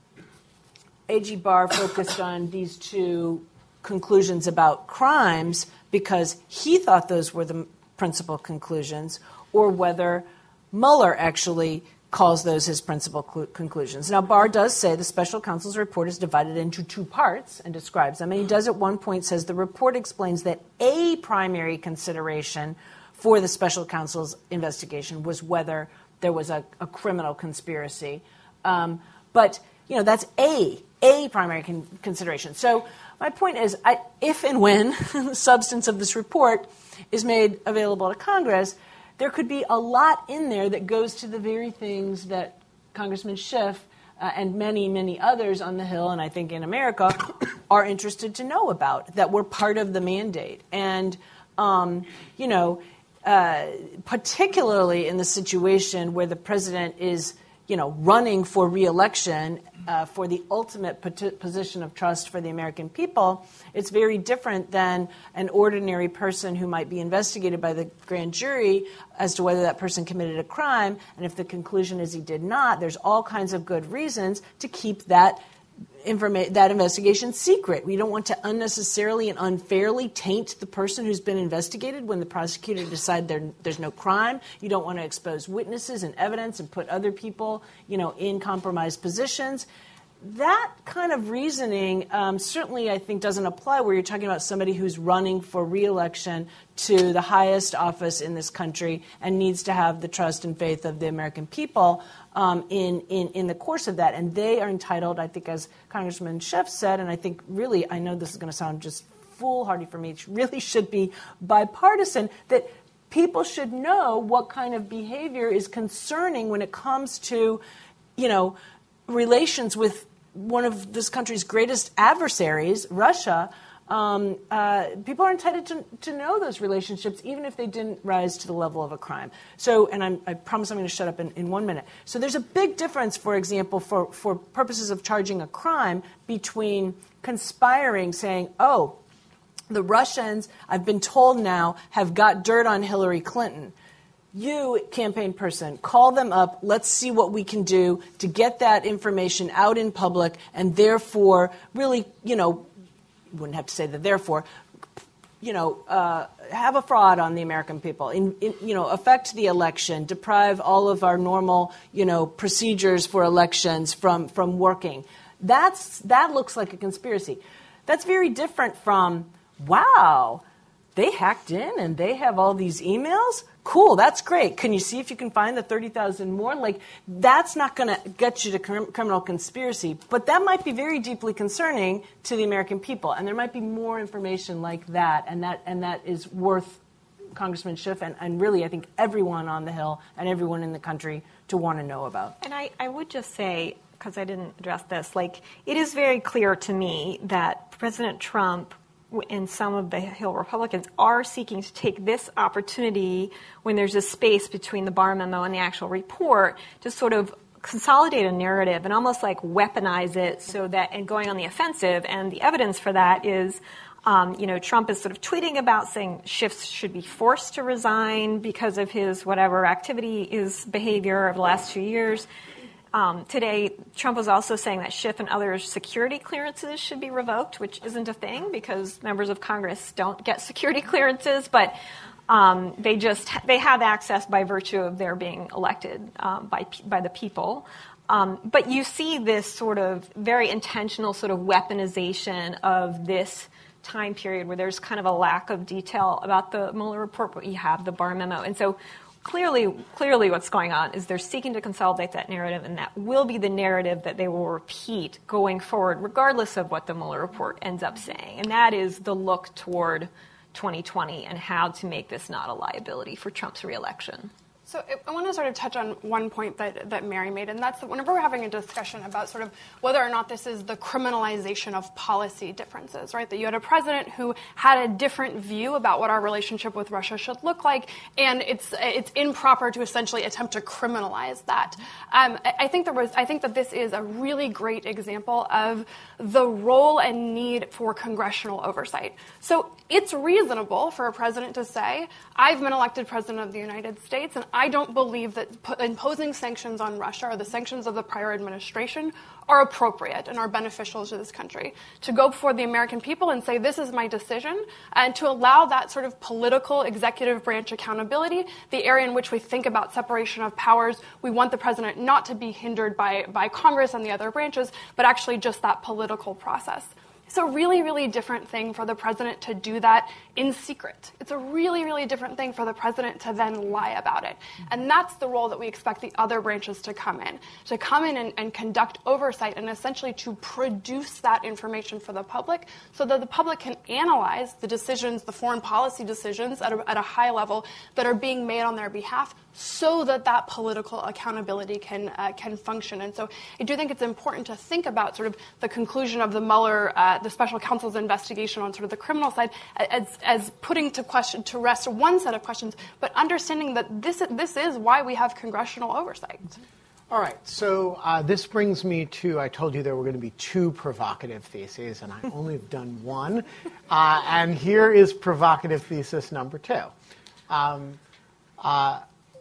A G Barr focused on these two conclusions about crimes because he thought those were the principal conclusions, or whether Mueller actually calls those his principal cl- conclusions. Now, Barr does say the special counsel's report is divided into two parts and describes them. And he does at one point says the report explains that a primary consideration for the special counsel's investigation was whether there was a, a criminal conspiracy. Um, but, you know, that's a, a primary con- consideration. So my point is, I, if and when the substance of this report is made available to Congress, there could be a lot in there that goes to the very things that Congressman Schiff uh, and many, many others on the Hill, and I think in America, are interested to know about, that were part of the mandate. And, um, you know, uh, particularly in the situation where the president is, you know, running for re-election uh, for the ultimate pot- position of trust for the American people, it's very different than an ordinary person who might be investigated by the grand jury as to whether that person committed a crime. And if the conclusion is he did not, there's all kinds of good reasons to keep that Informa- that investigation secret. We don't want to unnecessarily and unfairly taint the person who's been investigated when the prosecutor decides there, there's no crime. You don't want to expose witnesses and evidence and put other people, you know, in compromised positions. That kind of reasoning um, certainly, I think, doesn't apply where you're talking about somebody who's running for re-election to the highest office in this country and needs to have the trust and faith of the American people um, in, in, in the course of that. And they are entitled, I think, as Congressman Schiff said, and I think really, I know this is going to sound just foolhardy for me, it really should be bipartisan, that people should know what kind of behavior is concerning when it comes to, you know, relations with one of this country's greatest adversaries, Russia. Um, uh, people are entitled to, to know those relationships, even if they didn't rise to the level of a crime. So, and I'm, I promise I'm going to shut up in, in one minute. So there's a big difference, for example, for, for purposes of charging a crime between conspiring, saying, oh, the Russians, I've been told now, have got dirt on Hillary Clinton. You, campaign person, call them up. Let's see what we can do to get that information out in public and therefore really, you know, wouldn't have to say the therefore, you know, uh, have a fraud on the American people, in, in, you know, affect the election, deprive all of our normal, you know, procedures for elections from, from working. That's, that looks like a conspiracy. That's very different from, wow, they hacked in and they have all these emails? Cool, that's great. Can you see if you can find the thirty thousand more? Like, that's not going to get you to crim- criminal conspiracy. But that might be very deeply concerning to the American people. And there might be more information like that. And that and that is worth Congressman Schiff and, and really, I think, everyone on the Hill and everyone in the country to want to know about. And I, I would just say, because I didn't address this. Like, it is very clear to me that President Trump and some of the Hill Republicans are seeking to take this opportunity when there's a space between the Barr memo and the actual report to sort of consolidate a narrative and almost like weaponize it so that, and going on the offensive. And the evidence for that is, um, you know, Trump is sort of tweeting about saying Schiff should be forced to resign because of his whatever activity, his behavior over the last two years. Um, today, Trump was also saying that Schiff and other security clearances should be revoked, which isn't a thing because members of Congress don't get security clearances, but um, they just they have access by virtue of their being elected um, by by the people. Um, but you see this sort of very intentional sort of weaponization of this time period where there's kind of a lack of detail about the Mueller report, but you have the Barr memo, and so. Clearly, clearly what's going on is they're seeking to consolidate that narrative, and that will be the narrative that they will repeat going forward, regardless of what the Mueller report ends up saying. And that is the look toward twenty twenty and how to make this not a liability for Trump's reelection. So I want to sort of touch on one point that, that Mary made, and that's that whenever we're having a discussion about sort of whether or not this is the criminalization of policy differences, right? That you had a president who had a different view about what our relationship with Russia should look like, and it's it's improper to essentially attempt to criminalize that. Um, I, I think there was I think that this is a really great example of the role and need for congressional oversight. So it's reasonable for a president to say, I've been elected president of the United States, and I don't believe that imposing sanctions on Russia or the sanctions of the prior administration are appropriate and are beneficial to this country. To go before the American people and say, this is my decision, and to allow that sort of political executive branch accountability, the area in which we think about separation of powers, we want the president not to be hindered by, by Congress and the other branches, but actually just that political process. It's a really, really different thing for the president to do that in secret. It's a really, really different thing for the president to then lie about it. And that's the role that we expect the other branches to come in, to come in and, and conduct oversight and essentially to produce that information for the public so that the public can analyze the decisions, the foreign policy decisions at a, at a high level that are being made on their behalf so that that political accountability can uh, can function. And so I do think it's important to think about sort of the conclusion of the Mueller, uh, the special counsel's investigation on sort of the criminal side as, as putting to question to rest one set of questions, but understanding that this this is why we have congressional oversight. All right, so uh, this brings me to, I told you there were going to be two provocative theses, and I only have done one. Uh, and here is provocative thesis number two. Um, uh,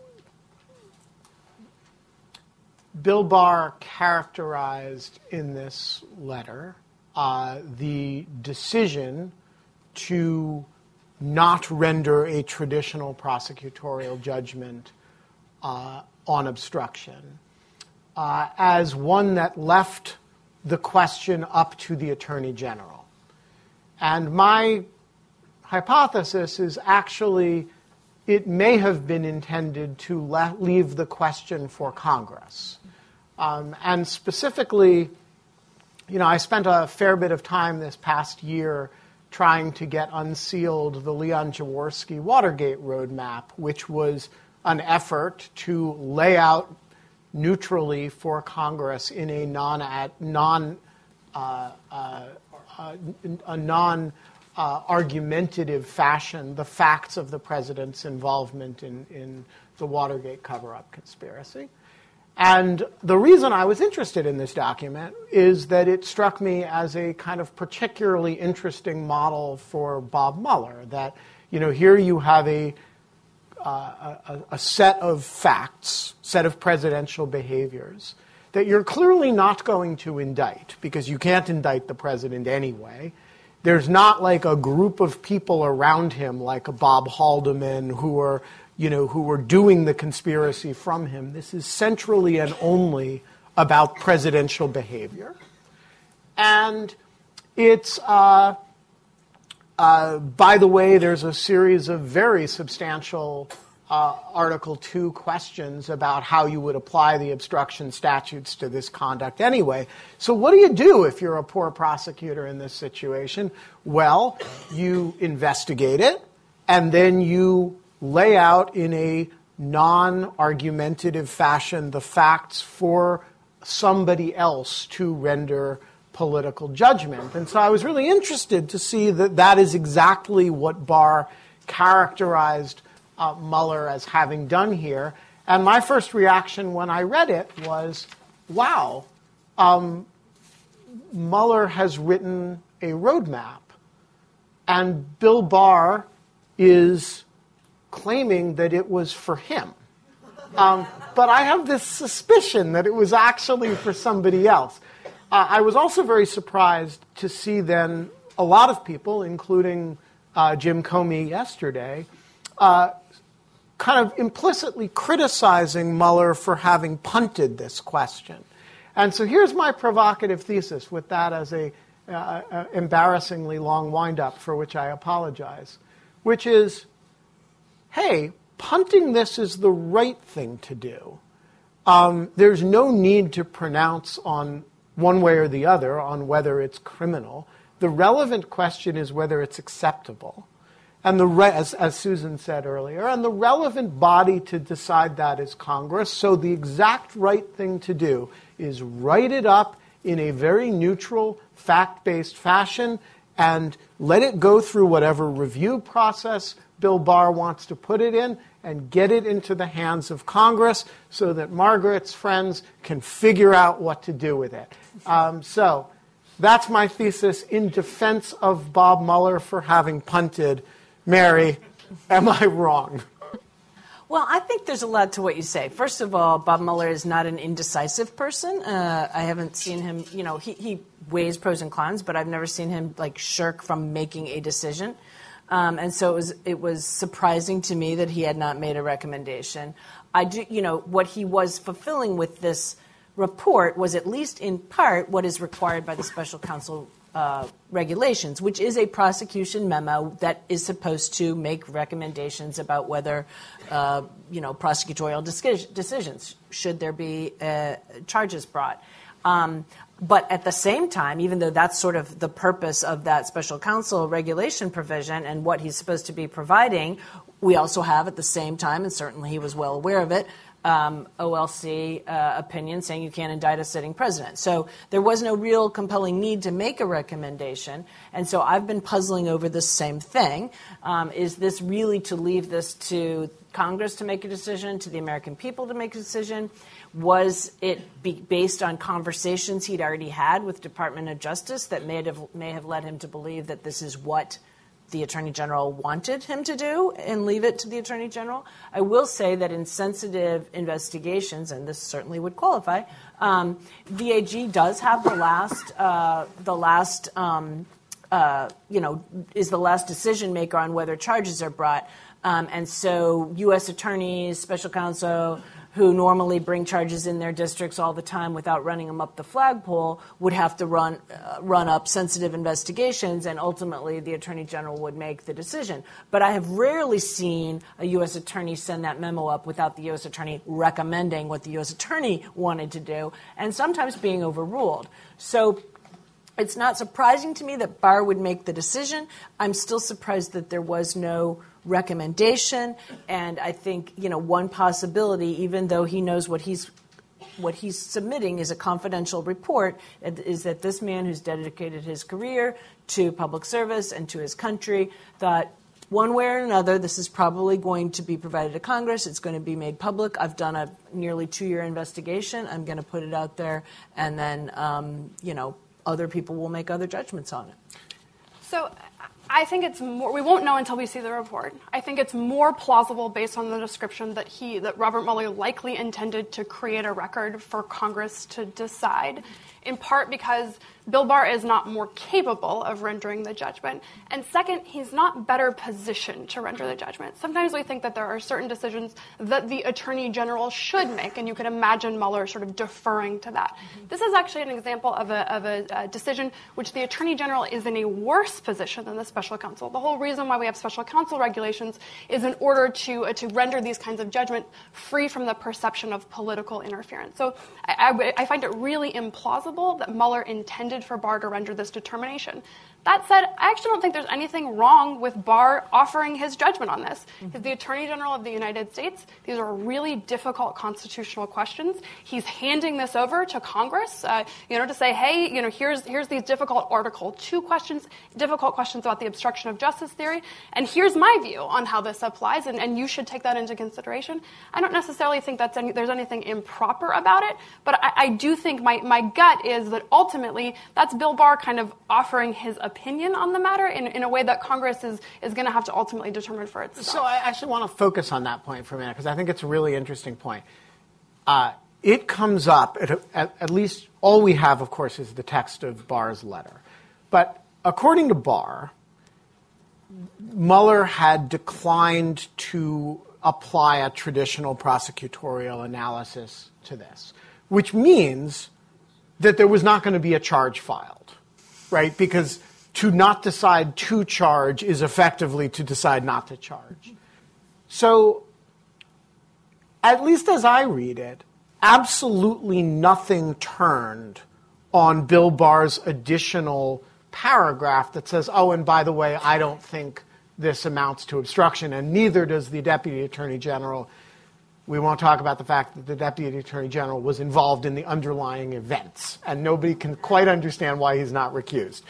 Bill Barr characterized in this letter uh, the decision to not render a traditional prosecutorial judgment uh, on obstruction uh, as one that left the question up to the Attorney General. And my hypothesis is actually it may have been intended to le- leave the question for Congress. Um, and specifically, you know, I spent a fair bit of time this past year trying to get unsealed the Leon Jaworski Watergate roadmap, which was an effort to lay out neutrally for Congress in a non non uh, uh, uh, a non uh, argumentative fashion the facts of the president's involvement in, in the Watergate cover-up conspiracy. And the reason I was interested in this document is that it struck me as a kind of particularly interesting model for Bob Mueller, that, you know, here you have a, uh, a, a set of facts, set of presidential behaviors that you're clearly not going to indict because you can't indict the president anyway. There's not like a group of people around him like a Bob Haldeman who are you know, who were doing the conspiracy from him. This is centrally and only about presidential behavior. And it's, uh, uh, by the way, there's a series of very substantial uh, Article two questions about how you would apply the obstruction statutes to this conduct anyway. So what do you do if you're a poor prosecutor in this situation? Well, you investigate it, and then you lay out in a non-argumentative fashion the facts for somebody else to render political judgment. And so I was really interested to see that that is exactly what Barr characterized uh, Mueller as having done here. And my first reaction when I read it was, wow, um, Mueller has written a roadmap. And Bill Barr is claiming that it was for him. Um, but I have this suspicion that it was actually for somebody else. Uh, I was also very surprised to see then a lot of people, including uh, Jim Comey yesterday, uh, kind of implicitly criticizing Mueller for having punted this question. And so here's my provocative thesis with that as a uh, uh, embarrassingly long wind-up for which I apologize, which is, hey, punting this is the right thing to do. Um, there's no need to pronounce on one way or the other on whether it's criminal. The relevant question is whether it's acceptable. And the re- as, as Susan said earlier, and the relevant body to decide that is Congress. So the exact right thing to do is write it up in a very neutral, fact-based fashion and let it go through whatever review process Bill Barr wants to put it in and get it into the hands of Congress so that Margaret's friends can figure out what to do with it. Um, so that's my thesis in defense of Bob Mueller for having punted. Mary, am I wrong? Well, I think there's a lot to what you say. First of all, Bob Mueller is not an indecisive person. Uh, I haven't seen him, you know, he, he weighs pros and cons, but I've never seen him, like, shirk from making a decision. Um, and so it was, it was surprising to me that he had not made a recommendation. I do, you know, what he was fulfilling with this report was at least in part what is required by the special counsel uh, regulations, which is a prosecution memo that is supposed to make recommendations about whether, uh, you know, prosecutorial decisions, should there be uh, charges brought. Um, But at the same time, even though that's sort of the purpose of that special counsel regulation provision and what he's supposed to be providing, we also have at the same time, and certainly he was well aware of it, um, O L C uh, opinion saying you can't indict a sitting president. So there was no real compelling need to make a recommendation. And so I've been puzzling over this same thing. Um, is this really to leave this to Congress to make a decision, to the American people to make a decision? Was it be based on conversations he'd already had with Department of Justice that may have, may have led him to believe that this is what the Attorney General wanted him to do and leave it to the Attorney General? I will say that in sensitive investigations, and this certainly would qualify, um, V A G does have the last, uh, the last, um, uh, you know, is the last decision maker on whether charges are brought. Um, and so U S attorneys, special counsel, who normally bring charges in their districts all the time without running them up the flagpole, would have to run uh, run up sensitive investigations, and ultimately the Attorney General would make the decision. But I have rarely seen a U S attorney send that memo up without the U S attorney recommending what the U S attorney wanted to do, and sometimes being overruled. So it's not surprising to me that Barr would make the decision. I'm still surprised that there was no recommendation, and I think, you know, one possibility, even though he knows what he's what he's submitting is a confidential report, is that this man who's dedicated his career to public service and to his country thought, one way or another, this is probably going to be provided to Congress. It's going to be made public. I've done a nearly two-year investigation. I'm going to put it out there, and then, um, you know, other people will make other judgments on it. So I think it's more, we won't know until we see the report. I think it's more plausible based on the description that he, that Robert Mueller likely intended to create a record for Congress to decide, in part because Bill Barr is not more capable of rendering the judgment. And second, he's not better positioned to render the judgment. Sometimes we think that there are certain decisions that the Attorney General should make, and you could imagine Mueller sort of deferring to that. Mm-hmm. This is actually an example of a, of a, a decision which the Attorney General is in a worse position than the special counsel. The whole reason why we have special counsel regulations is in order to, uh, to render these kinds of judgment free from the perception of political interference. So I, I, I find it really implausible that Mueller intended for Barr to render this determination. That said, I actually don't think there's anything wrong with Barr offering his judgment on this. Mm-hmm. He's the Attorney General of the United States. These are really difficult constitutional questions. He's handing this over to Congress, uh, you know, to say, hey, you know, here's here's these difficult Article two questions, difficult questions about the obstruction of justice theory, and here's my view on how this applies, and, and you should take that into consideration. I don't necessarily think that's any, there's anything improper about it, but I, I do think my, my gut is that ultimately that's Bill Barr kind of offering his opinion opinion on the matter in, in a way that Congress is, is going to have to ultimately determine for itself. So I actually want to focus on that point for a minute because I think it's a really interesting point. Uh, it comes up, at, at, at least all we have, of course, is the text of Barr's letter. But according to Barr, Mueller had declined to apply a traditional prosecutorial analysis to this, which means that there was not going to be a charge filed, right? Because to not decide to charge is effectively to decide not to charge. So, at least as I read it, absolutely nothing turned on Bill Barr's additional paragraph that says, oh, and by the way, I don't think this amounts to obstruction, and neither does the Deputy Attorney General. We won't talk about the fact that the Deputy Attorney General was involved in the underlying events, and nobody can quite understand why he's not recused.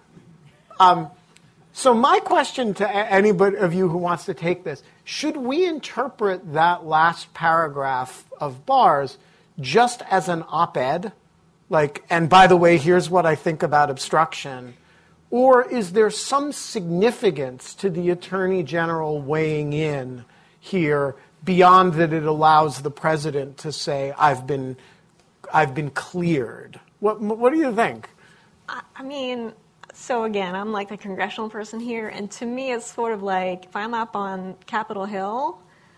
Um, so my question to anybody of you who wants to take this, should we interpret that last paragraph of Barr's just as an op-ed? Like, and by the way, here's what I think about obstruction. Or is there some significance to the Attorney General weighing in here beyond that it allows the president to say, I've been, I've been cleared? What, what do you think? I mean, so again, I'm like the congressional person here, and to me it's sort of like if I'm up on Capitol Hill,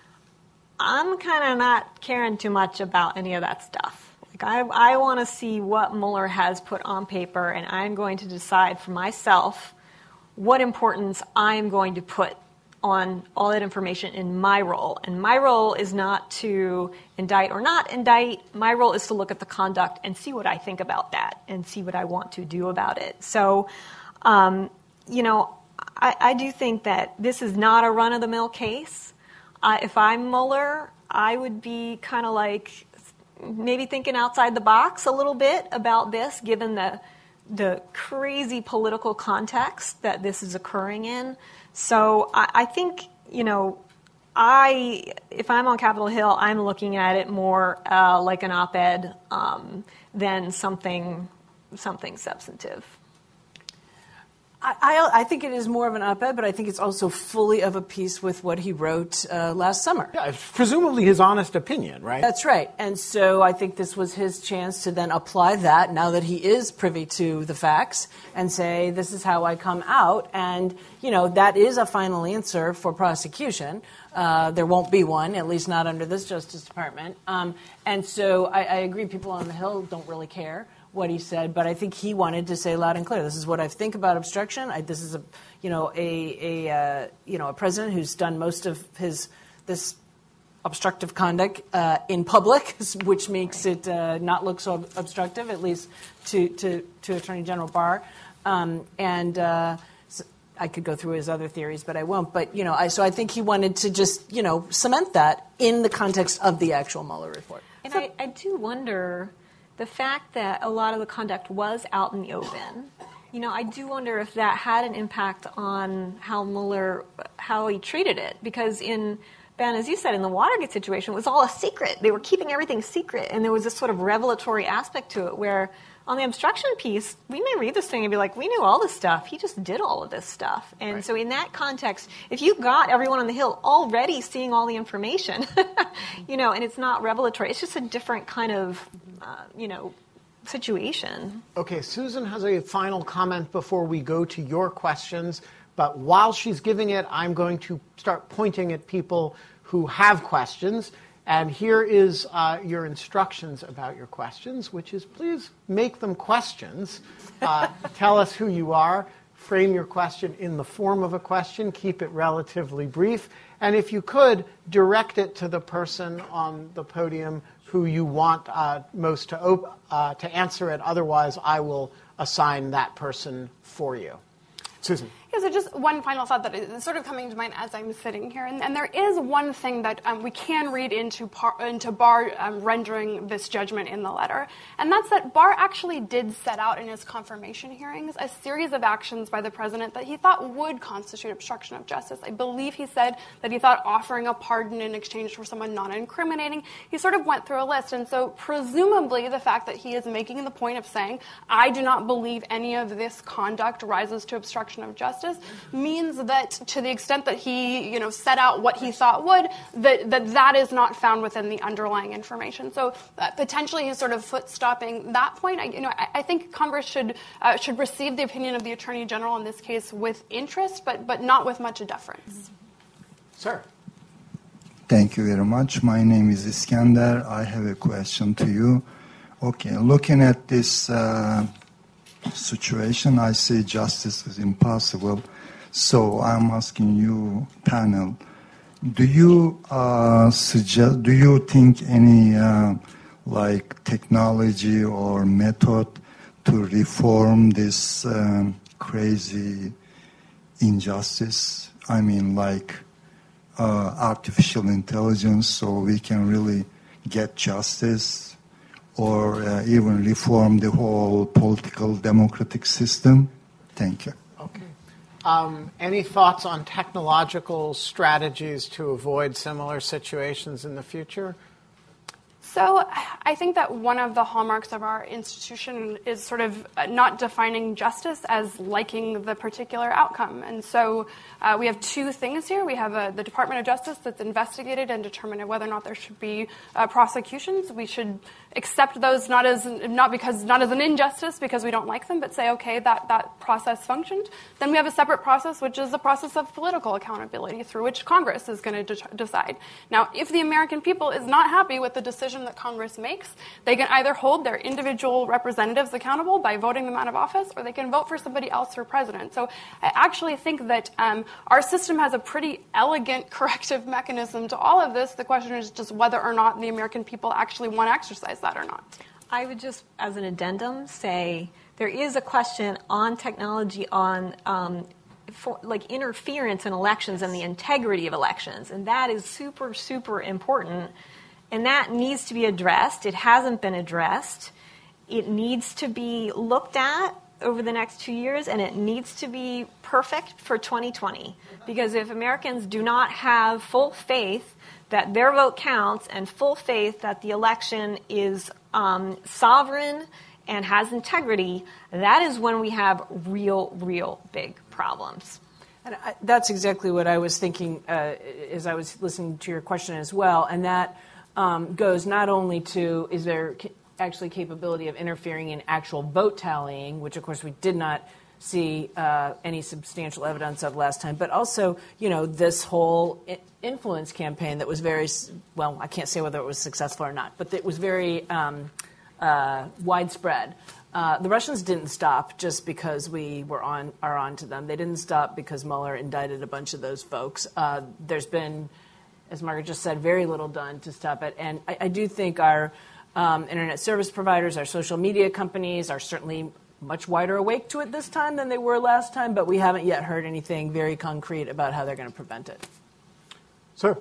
I'm kind of not caring too much about any of that stuff. Like I, I want to see what Mueller has put on paper, and I'm going to decide for myself what importance I'm going to put on all that information in my role. And my role is not to indict or not indict. My role is to look at the conduct and see what I think about that and see what I want to do about it. So, um, you know, I, I do think that this is not a run-of-the-mill case. Uh, if I'm Mueller, I would be kind of like maybe thinking outside the box a little bit about this, given the the crazy political context that this is occurring in. So I, I think, you know, I if I'm on Capitol Hill, I'm looking at it more uh, like an op-ed um, than something something substantive. I, I, I think it is more of an op-ed, but I think it's also fully of a piece with what he wrote uh, last summer. Yeah, it's presumably his honest opinion, right? That's right. And so I think this was his chance to then apply that now that he is privy to the facts and say, this is how I come out. And, you know, that is a final answer for prosecution. Uh, there won't be one, at least not under this Justice Department. Um, and so I, I agree people on the Hill don't really care what he said, but I think he wanted to say loud and clear, this is what I think about obstruction. I, this is a, you know, a, a uh, you know, a president who's done most of his this obstructive conduct uh, in public, which makes it uh, not look so obstructive, at least to to, to Attorney General Barr. Um, and uh, so I could go through his other theories, but I won't. But you know, I, so I think he wanted to just you know cement that in the context of the actual Mueller report. And so, I, I do wonder. The fact that a lot of the conduct was out in the open, you know, I do wonder if that had an impact on how Mueller, how he treated it. Because in, Ben, as you said, in the Watergate situation, it was all a secret. They were keeping everything secret. And there was this sort of revelatory aspect to it where on the obstruction piece, we may read this thing and be like, we knew all this stuff. He just did all of this stuff. And right. So in that context, if you got everyone on the Hill already seeing all the information, you know, and it's not revelatory, it's just a different kind of, uh, you know, situation. Okay, Susan has a final comment before we go to your questions. But while she's giving it, I'm going to start pointing at people who have questions. And here is uh, your instructions about your questions, which is please make them questions. Uh, tell us who you are. Frame your question in the form of a question. Keep it relatively brief. And if you could, direct it to the person on the podium who you want uh, most to, op- uh, to answer it. Otherwise, I will assign that person for you. Susan. Yeah, so just one final thought that is sort of coming to mind as I'm sitting here, and, and there is one thing that um, we can read into, par, into Barr um, rendering this judgment in the letter, and that's that Barr actually did set out in his confirmation hearings a series of actions by the president that he thought would constitute obstruction of justice. I believe he said that he thought offering a pardon in exchange for someone non-incriminating. He sort of went through a list, and so presumably the fact that he is making the point of saying, I do not believe any of this conduct rises to obstruction of justice, means that to the extent that he, you know, set out what he thought would, that that, that is not found within the underlying information. So uh, potentially he's sort of foot-stopping that point. I, you know, I, I think Congress should uh, should receive the opinion of the Attorney General in this case with interest, but but not with much deference. Sir. Thank you very much. My name is Iskandar. I have a question to you. Okay, looking at this uh, situation, I say justice is impossible. So I'm asking you, panel, do you uh, suggest, do you think any uh, like technology or method to reform this um, crazy injustice? I mean, like uh, artificial intelligence, so we can really get justice? Or uh, even reform the whole political democratic system? Thank you. Okay. Um, any thoughts on technological strategies to avoid similar situations in the future? So I think that one of the hallmarks of our institution is sort of not defining justice as liking the particular outcome. And so uh, we have two things here. We have uh, the Department of Justice that's investigated and determined whether or not there should be uh, prosecutions. We should accept those not as not because not as an injustice because we don't like them, but say, okay, that, that process functioned. Then we have a separate process, which is the process of political accountability, through which Congress is going to de- decide. Now, if the American people is not happy with the decision that Congress makes, they can either hold their individual representatives accountable by voting them out of office, or they can vote for somebody else for president. So I actually think that um, our system has a pretty elegant corrective mechanism to all of this. The question is just whether or not the American people actually want to exercise that or not. I would just, as an addendum, say there is a question on technology on um, for, like interference in elections and the integrity of elections, and that is super, super important. And that needs to be addressed. It hasn't been addressed. It needs to be looked at over the next two years, and it needs to be perfect for twenty twenty. Because if Americans do not have full faith that their vote counts and full faith that the election is um, sovereign and has integrity, that is when we have real, real big problems. And I, that's exactly what I was thinking uh, as I was listening to your question as well, and that Um, goes not only to is there ca- actually capability of interfering in actual vote tallying, which of course we did not see uh, any substantial evidence of last time, but also, you know, this whole I- influence campaign that was very, well, I can't say whether it was successful or not, but it was very um, uh, widespread. Uh, the Russians didn't stop just because we were on are on to them. They didn't stop because Mueller indicted a bunch of those folks. Uh, there's been, as Margaret just said, very little done to stop it. And I, I do think our um, internet service providers, our social media companies are certainly much wider awake to it this time than they were last time, but we haven't yet heard anything very concrete about how they're going to prevent it. Sir.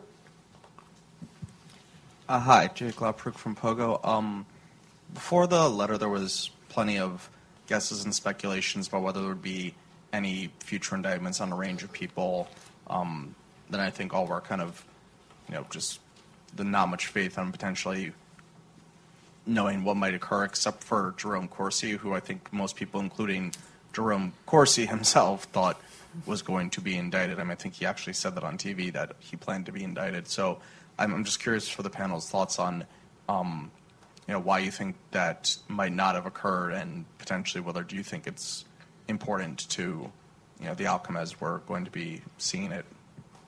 Uh, hi, Jake Laupruk from Pogo. Um, before the letter, there was plenty of guesses and speculations about whether there would be any future indictments on a range of people. Um, then I think all were kind of you know, just the not much faith on potentially knowing what might occur, except for Jerome Corsi, who I think most people, including Jerome Corsi himself, thought was going to be indicted. I mean, I think he actually said that on T V that he planned to be indicted. So I'm, I'm just curious for the panel's thoughts on, um, you know, why you think that might not have occurred, and potentially whether do you think it's important to, you know, the outcome as we're going to be seeing it.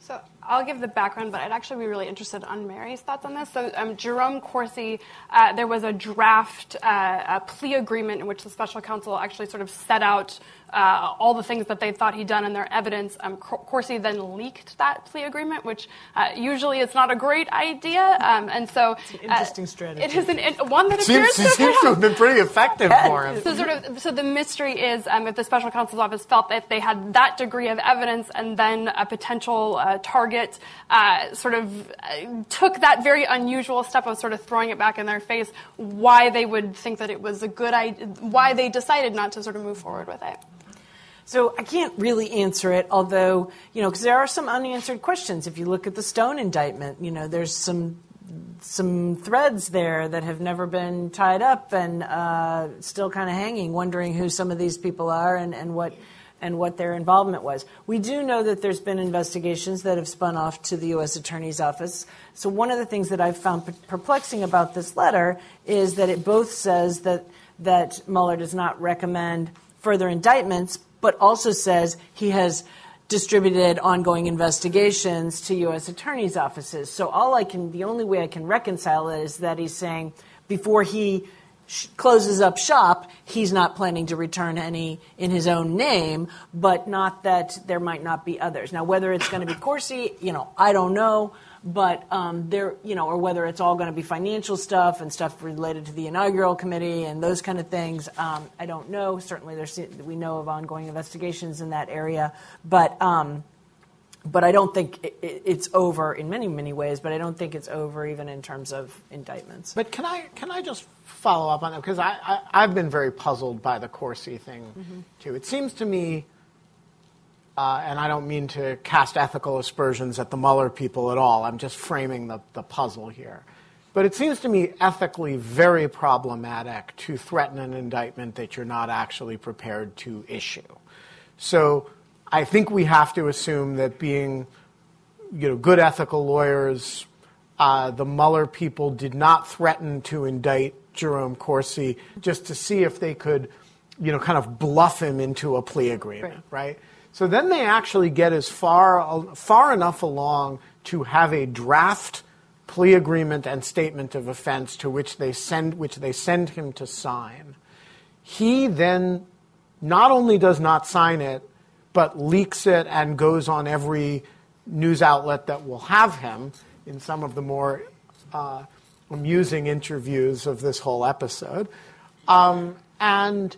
So I'll give the background, but I'd actually be really interested on Mary's thoughts on this. So um, Jerome Corsi, uh, there was a draft uh, a plea agreement in which the special counsel actually sort of set out uh, all the things that they thought he'd done in their evidence. Um, Corsi then leaked that plea agreement, which uh, usually is not a great idea. Um, and so it's an interesting uh, strategy. It is an, it, one that seems, appears to, seems to have been pretty effective for him. So sort of, so the mystery is um, if the special counsel's office felt that they had that degree of evidence and then a potential uh, target uh, sort of uh, took that very unusual step of sort of throwing it back in their face, why they would think that it was a good idea, why they decided not to sort of move forward with it. So I can't really answer it, although, you know, because there are some unanswered questions. If you look at the Stone indictment, you know, there's some some threads there that have never been tied up and uh, still kind of hanging, wondering who some of these people are and, and what and what their involvement was. We do know that there's been investigations that have spun off to the U S Attorney's Office. So one of the things that I've found perplexing about this letter is that it both says that that Mueller does not recommend further indictments, but also says he has distributed ongoing investigations to U S attorneys' offices. So all I can, the only way I can reconcile it is that he's saying before he sh- closes up shop, he's not planning to return any in his own name, but not that there might not be others. Now, whether it's going to be Corsi, you know, I don't know. But um, there, you know, or whether it's all going to be financial stuff and stuff related to the inaugural committee and those kind of things, um, I don't know. Certainly, there's we know of ongoing investigations in that area, but um, but I don't think it, it, it's over in many many ways. But I don't think it's over even in terms of indictments. But can I can I just follow up on that, because I, I I've been very puzzled by the Corsi thing mm-hmm. too. It seems to me. Uh, and I don't mean to cast ethical aspersions at the Mueller people at all. I'm just framing the, the puzzle here. But it seems to me ethically very problematic to threaten an indictment that you're not actually prepared to issue. So I think we have to assume that being, you know, good ethical lawyers, uh, the Mueller people did not threaten to indict Jerome Corsi just to see if they could, you know, kind of bluff him into a plea agreement, right? right? So then they actually get as far far enough along to have a draft plea agreement and statement of offense to which they send which they send him to sign. He then not only does not sign it, but leaks it and goes on every news outlet that will have him in some of the more uh, amusing interviews of this whole episode. Um, and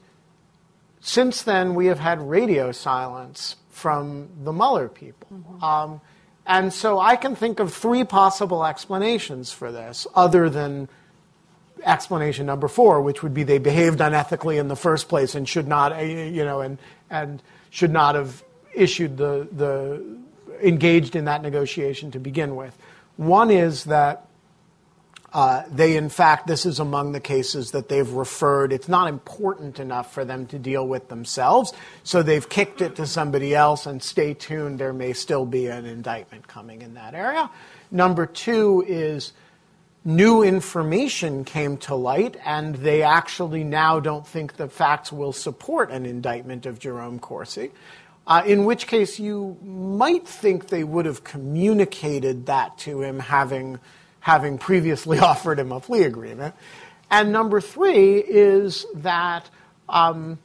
Since then, we have had radio silence from the Mueller people. Mm-hmm. Um, and so I can think of three possible explanations for this, other than explanation number four, which would be they behaved unethically in the first place and should not, uh, you know, and and should not have issued the the engaged in that negotiation to begin with. One is that Uh, they, in fact, this is among the cases that they've referred. It's not important enough for them to deal with themselves, so they've kicked it to somebody else, and stay tuned, there may still be an indictment coming in that area. Number two is new information came to light, and they actually now don't think the facts will support an indictment of Jerome Corsi, uh, in which case you might think they would have communicated that to him, having having previously offered him a plea agreement. And number three is that um,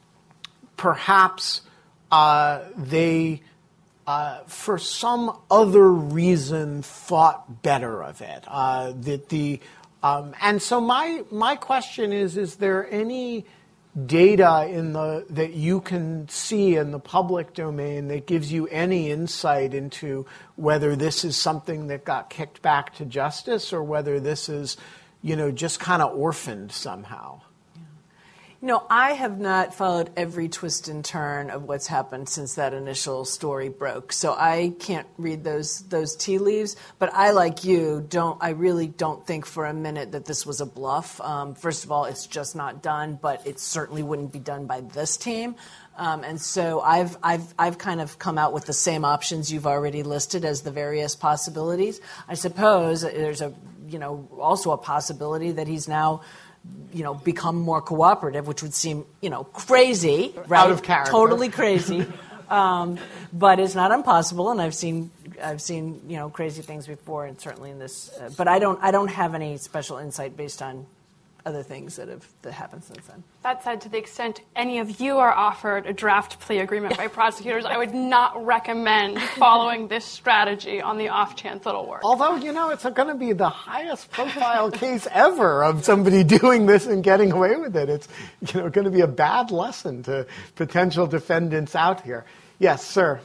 perhaps uh, they, uh, for some other reason, thought better of it. Uh, that the um, and so my my question is: is there any data in the that you can see in the public domain that gives you any insight into whether this is something that got kicked back to justice or whether this is, you know, just kind of orphaned somehow? You know, I have not followed every twist and turn of what's happened since that initial story broke, so I can't read those those tea leaves. But I, like you, don't. I really don't think for a minute that this was a bluff. Um, first of all, it's just not done, but it certainly wouldn't be done by this team. Um, and so I've I've I've kind of come out with the same options you've already listed as the various possibilities. I suppose there's a you know also a possibility that he's now, you know, become more cooperative, which would seem, you know, crazy, right? Out of character. Totally crazy. um, but it's not impossible, and I've seen I've seen, you know, crazy things before, and certainly in this. Uh, but I don't I don't have any special insight based on other things that have that happened since then. That said, to the extent any of you are offered a draft plea agreement by prosecutors, I would not recommend following this strategy on the off chance it'll work. Although, you know, it's going to be the highest profile case ever of somebody doing this and getting away with it. It's, you know, going to be a bad lesson to potential defendants out here. Yes, sir.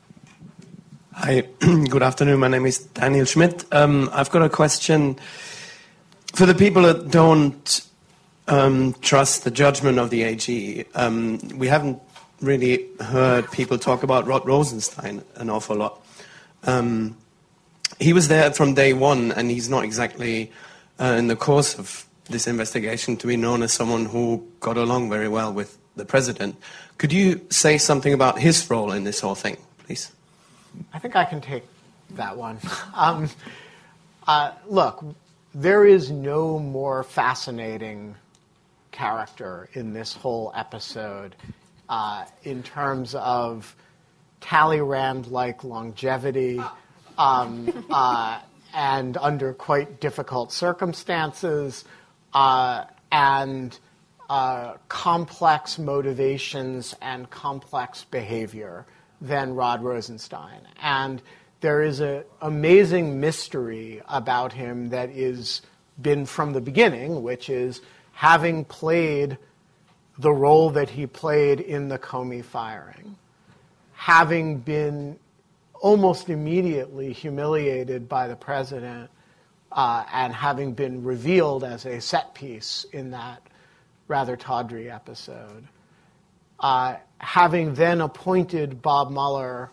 Hi, good afternoon. My name is Daniel Schmidt. Um, I've got a question. For the people that don't um, trust the judgment of the A G, um, we haven't really heard people talk about Rod Rosenstein an awful lot. Um, he was there from day one, and he's not exactly, uh, in the course of this investigation, to be known as someone who got along very well with the president. Could you say something about his role in this whole thing, please? I think I can take that one. Um, uh, look, there is no more fascinating character in this whole episode uh, in terms of Talleyrand-like longevity um, uh, and under quite difficult circumstances uh, and uh, complex motivations and complex behavior than Rod Rosenstein. And there is an amazing mystery about him that is been from the beginning, which is having played the role that he played in the Comey firing, having been almost immediately humiliated by the president, uh, and having been revealed as a set piece in that rather tawdry episode. Uh, having then appointed Bob Mueller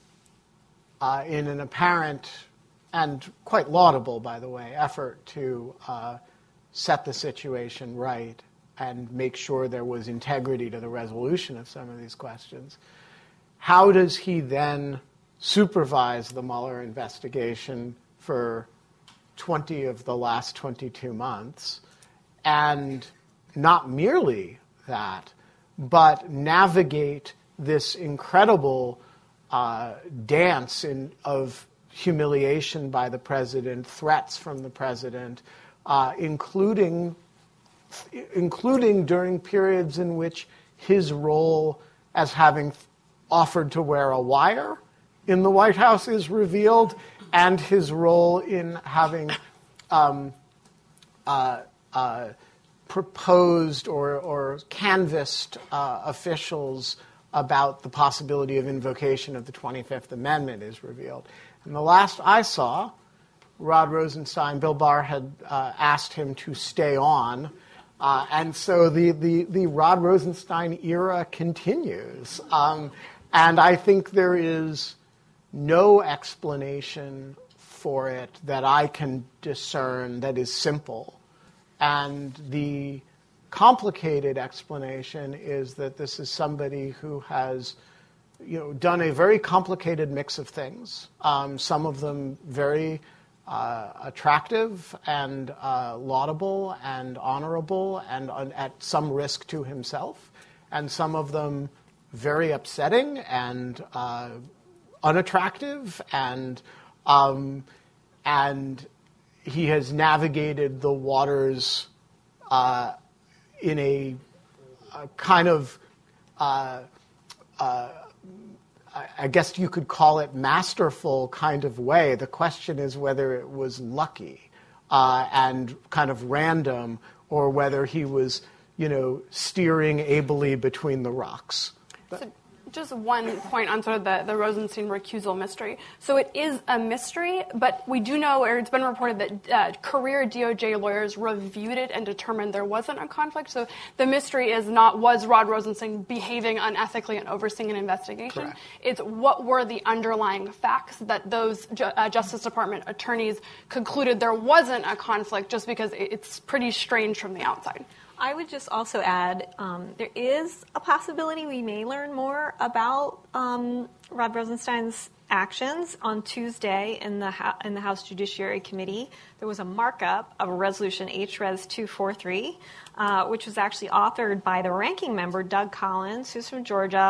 uh, in an apparent and quite laudable, by the way, effort to uh, set the situation right and make sure there was integrity to the resolution of some of these questions. How does he then supervise the Mueller investigation for twenty of the last twenty-two months? And not merely that, but navigate this incredible uh, dance in, of humiliation by the president, threats from the president, uh, including including during periods in which his role as having offered to wear a wire in the White House is revealed, and his role in having um, uh, uh, proposed or, or canvassed uh, officials about the possibility of invocation of the twenty-fifth Amendment is revealed. And the last I saw, Rod Rosenstein, Bill Barr had uh, asked him to stay on. Uh, and so the, the, the Rod Rosenstein era continues. Um, and I think there is no explanation for it that I can discern that is simple. And the complicated explanation is that this is somebody who has, you know, done a very complicated mix of things, um, some of them very uh, attractive and uh, laudable and honorable and uh, at some risk to himself, and some of them very upsetting and uh, unattractive, and um, and he has navigated the waters uh, in a, a kind of, uh, uh, I guess you could call it masterful kind of way. The question is whether it was lucky uh, and kind of random, or whether he was, you know, steering ably between the rocks. So just one point on sort of the, the Rosenstein recusal mystery. So it is a mystery, but we do know, or it's been reported that uh, career D O J lawyers reviewed it and determined there wasn't a conflict. So the mystery is not, was Rod Rosenstein behaving unethically and overseeing an investigation? Correct. It's what were the underlying facts that those ju- uh, Justice Department attorneys concluded there wasn't a conflict, just because it's pretty strange from the outside. I would just also add um, there is a possibility we may learn more about um, Rod Rosenstein's actions. On Tuesday in the Ho- in the House Judiciary Committee, there was a markup of a resolution H Res two forty-three, uh, which was actually authored by the ranking member, Doug Collins, who's from Georgia,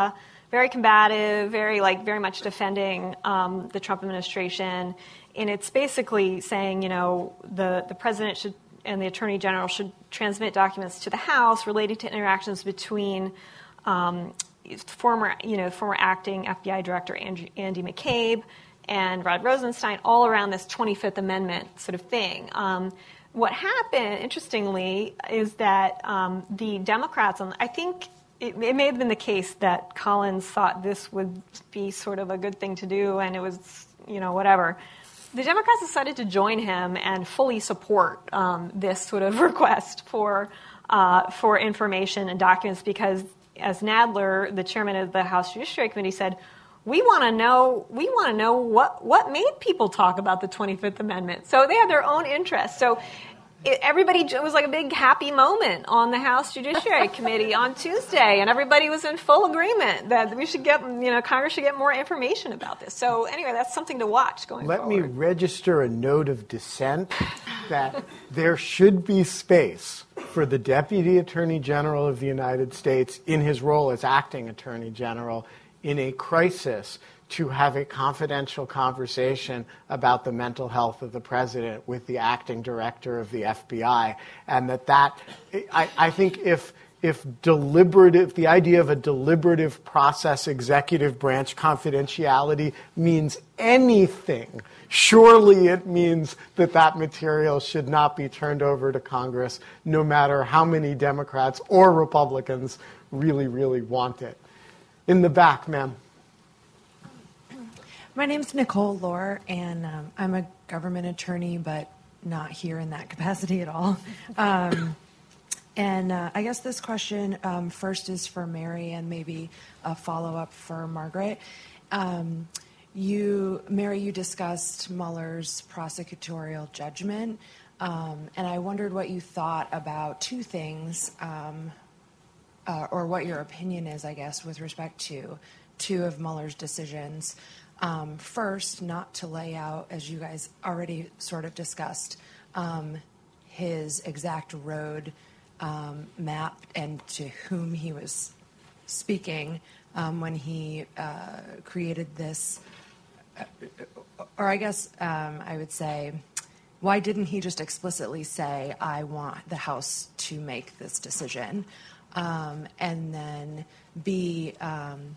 very combative, very like very much defending um, the Trump administration, and it's basically saying, you know, the the president should and the attorney general should transmit documents to the House related to interactions between um, former, you know, former acting F B I director Andy, Andy McCabe and Rod Rosenstein, all around this twenty-fifth Amendment sort of thing. Um, what happened, interestingly, is that um, the Democrats, and I think it, it may have been the case that Collins thought this would be sort of a good thing to do, and it was, you know, whatever. The Democrats decided to join him and fully support um, this sort of request for uh, for information and documents because, as Nadler, the chairman of the House Judiciary Committee, said, we want to know we want to know what what made people talk about the twenty-fifth Amendment. So they have their own interests. So it, everybody, it was like a big happy moment on the House Judiciary Committee on Tuesday, and everybody was in full agreement that we should get, you know, Congress should get more information about this. So anyway, that's something to watch going Let forward. Let me register a note of dissent that there should be space for the Deputy Attorney General of the United States in his role as acting Attorney General in a crisis to have a confidential conversation about the mental health of the president with the acting director of the F B I. And that that, I, I think if if deliberative, the idea of a deliberative process, executive branch confidentiality means anything, surely it means that that material should not be turned over to Congress, no matter how many Democrats or Republicans really, really want it. In the back, ma'am. My name's Nicole Lohr, and um, I'm a government attorney, but not here in that capacity at all. Um, and uh, I guess this question um, first is for Mary, and maybe a follow-up for Margaret. Um, you, Mary, you discussed Mueller's prosecutorial judgment, um, and I wondered what you thought about two things, um, uh, or what your opinion is, I guess, with respect to two of Mueller's decisions. Um, first, not to lay out, as you guys already sort of discussed, um, his exact road um, map and to whom he was speaking um, when he uh, created this, uh, or I guess um, I would say, why didn't he just explicitly say, I want the House to make this decision? Um, and then B, um,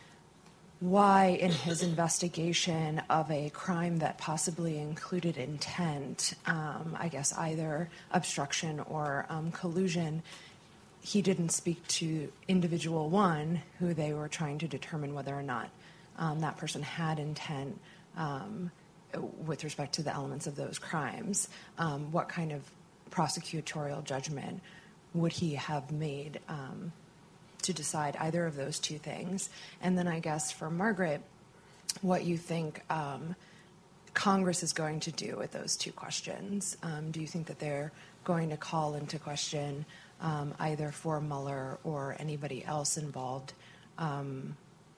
why in his investigation of a crime that possibly included intent, um, I guess either obstruction or um, collusion, he didn't speak to individual one who they were trying to determine whether or not um, that person had intent um, with respect to the elements of those crimes. Um, what kind of prosecutorial judgment would he have made um, to decide either of those two things? And then I guess for Margaret, what you think um, Congress is going to do with those two questions. Um, do you think that they're going to call into question um, either for Mueller or anybody else involved? Um,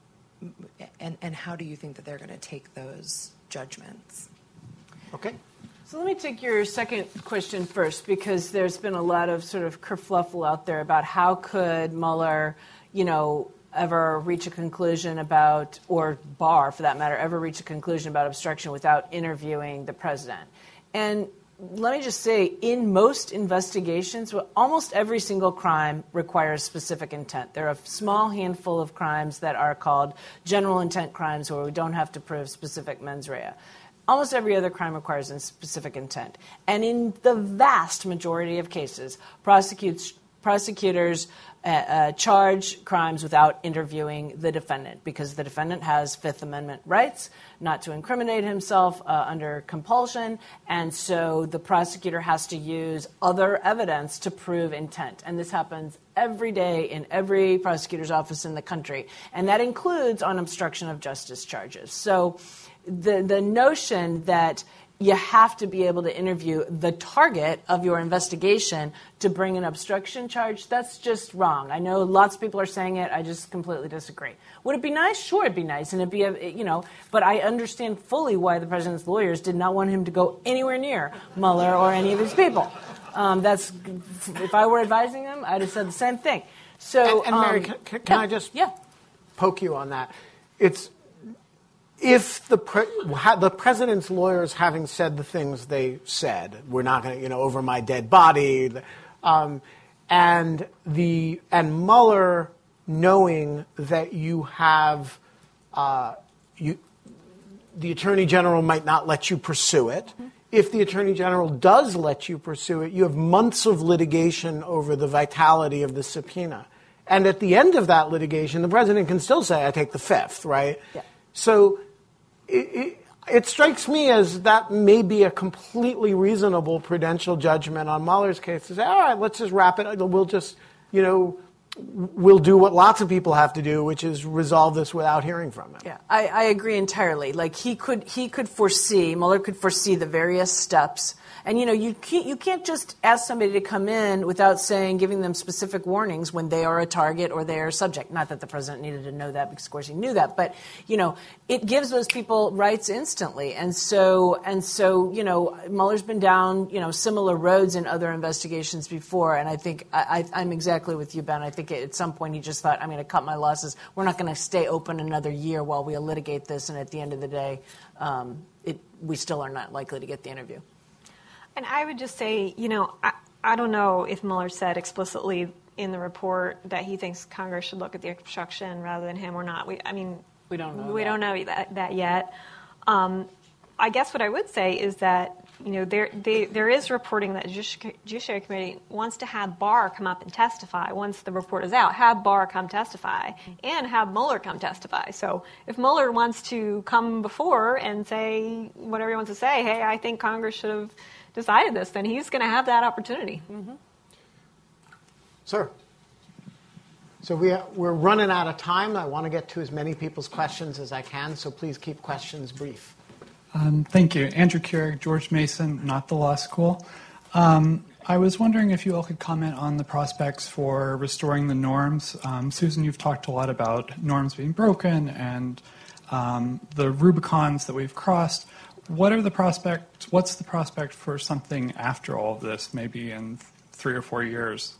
and, and how do you think that they're going to take those judgments? Okay. So let me take your second question first, because there's been a lot of sort of kerfluffle out there about how could Mueller, you know, ever reach a conclusion about, or Barr, for that matter, ever reach a conclusion about obstruction without interviewing the president. And let me just say, in most investigations, almost every single crime requires specific intent. There are a small handful of crimes that are called general intent crimes where we don't have to prove specific mens rea. Almost every other crime requires a specific intent. And in the vast majority of cases, prosecutes, prosecutors uh, uh, charge crimes without interviewing the defendant, because the defendant has Fifth Amendment rights not to incriminate himself uh, under compulsion, and so the prosecutor has to use other evidence to prove intent. And this happens every day in every prosecutor's office in the country, and that includes on obstruction of justice charges. So the the notion that you have to be able to interview the target of your investigation to bring an obstruction charge, that's just wrong. I know lots of people are saying it. I just completely disagree. Would it be nice? Sure, it'd be nice. And it'd be, a, you know, but I understand fully why the president's lawyers did not want him to go anywhere near Mueller or any of these people. Um, that's, if I were advising them, I'd have said the same thing. So, and, and Mary, um, can, can yeah, I just yeah. poke you on that. It's if the pre- the president's lawyers, having said the things they said, we're not going to, you know, over my dead body, um, and the and Mueller knowing that you have uh, you the Attorney General might not let you pursue it. Mm-hmm. If the Attorney General does let you pursue it, you have months of litigation over the vitality of the subpoena. And at the end of that litigation, the president can still say, I take the fifth, right? Yeah. So it, it, it strikes me as that may be a completely reasonable prudential judgment on Mueller's case to say, all right, let's just wrap it. We'll just, you know, we'll do what lots of people have to do, which is resolve this without hearing from it. Yeah, I, I agree entirely. Like he could, he could foresee, Mueller could foresee the various steps. And, you know, you can't, you can't just ask somebody to come in without saying, giving them specific warnings when they are a target or they are a subject. Not that the president needed to know that because, of course, he knew that. But, you know, it gives those people rights instantly. And so, and so, you know, Mueller's been down, you know, similar roads in other investigations before. And I think I, I, I'm exactly with you, Ben. I think at some point he just thought, I'm going to cut my losses. We're not going to stay open another year while we litigate this. And at the end of the day, um, it, we still are not likely to get the interview. And I would just say, you know, I, I don't know if Mueller said explicitly in the report that he thinks Congress should look at the obstruction rather than him or not. We, I mean, we don't know. We that. don't know that, that yet. Um, I guess what I would say is that, you know, there they, there is reporting that the Judici- Judiciary Committee wants to have Barr come up and testify once the report is out. Have Barr come testify and have Mueller come testify. So if Mueller wants to come before and say whatever he wants to say, hey, I think Congress should have decided this, then he's going to have that opportunity. Mm-hmm. Sir. So we, we're running out of time. I want to get to as many people's questions as I can, so please keep questions brief. Um, thank you. Andrew Keurig, George Mason, not the law school. Um, I was wondering if you all could comment on the prospects for restoring the norms. Um, Susan, you've talked a lot about norms being broken and um, the Rubicons that we've crossed. What are the prospects? What's the prospect for something after all of this, maybe in three or four years?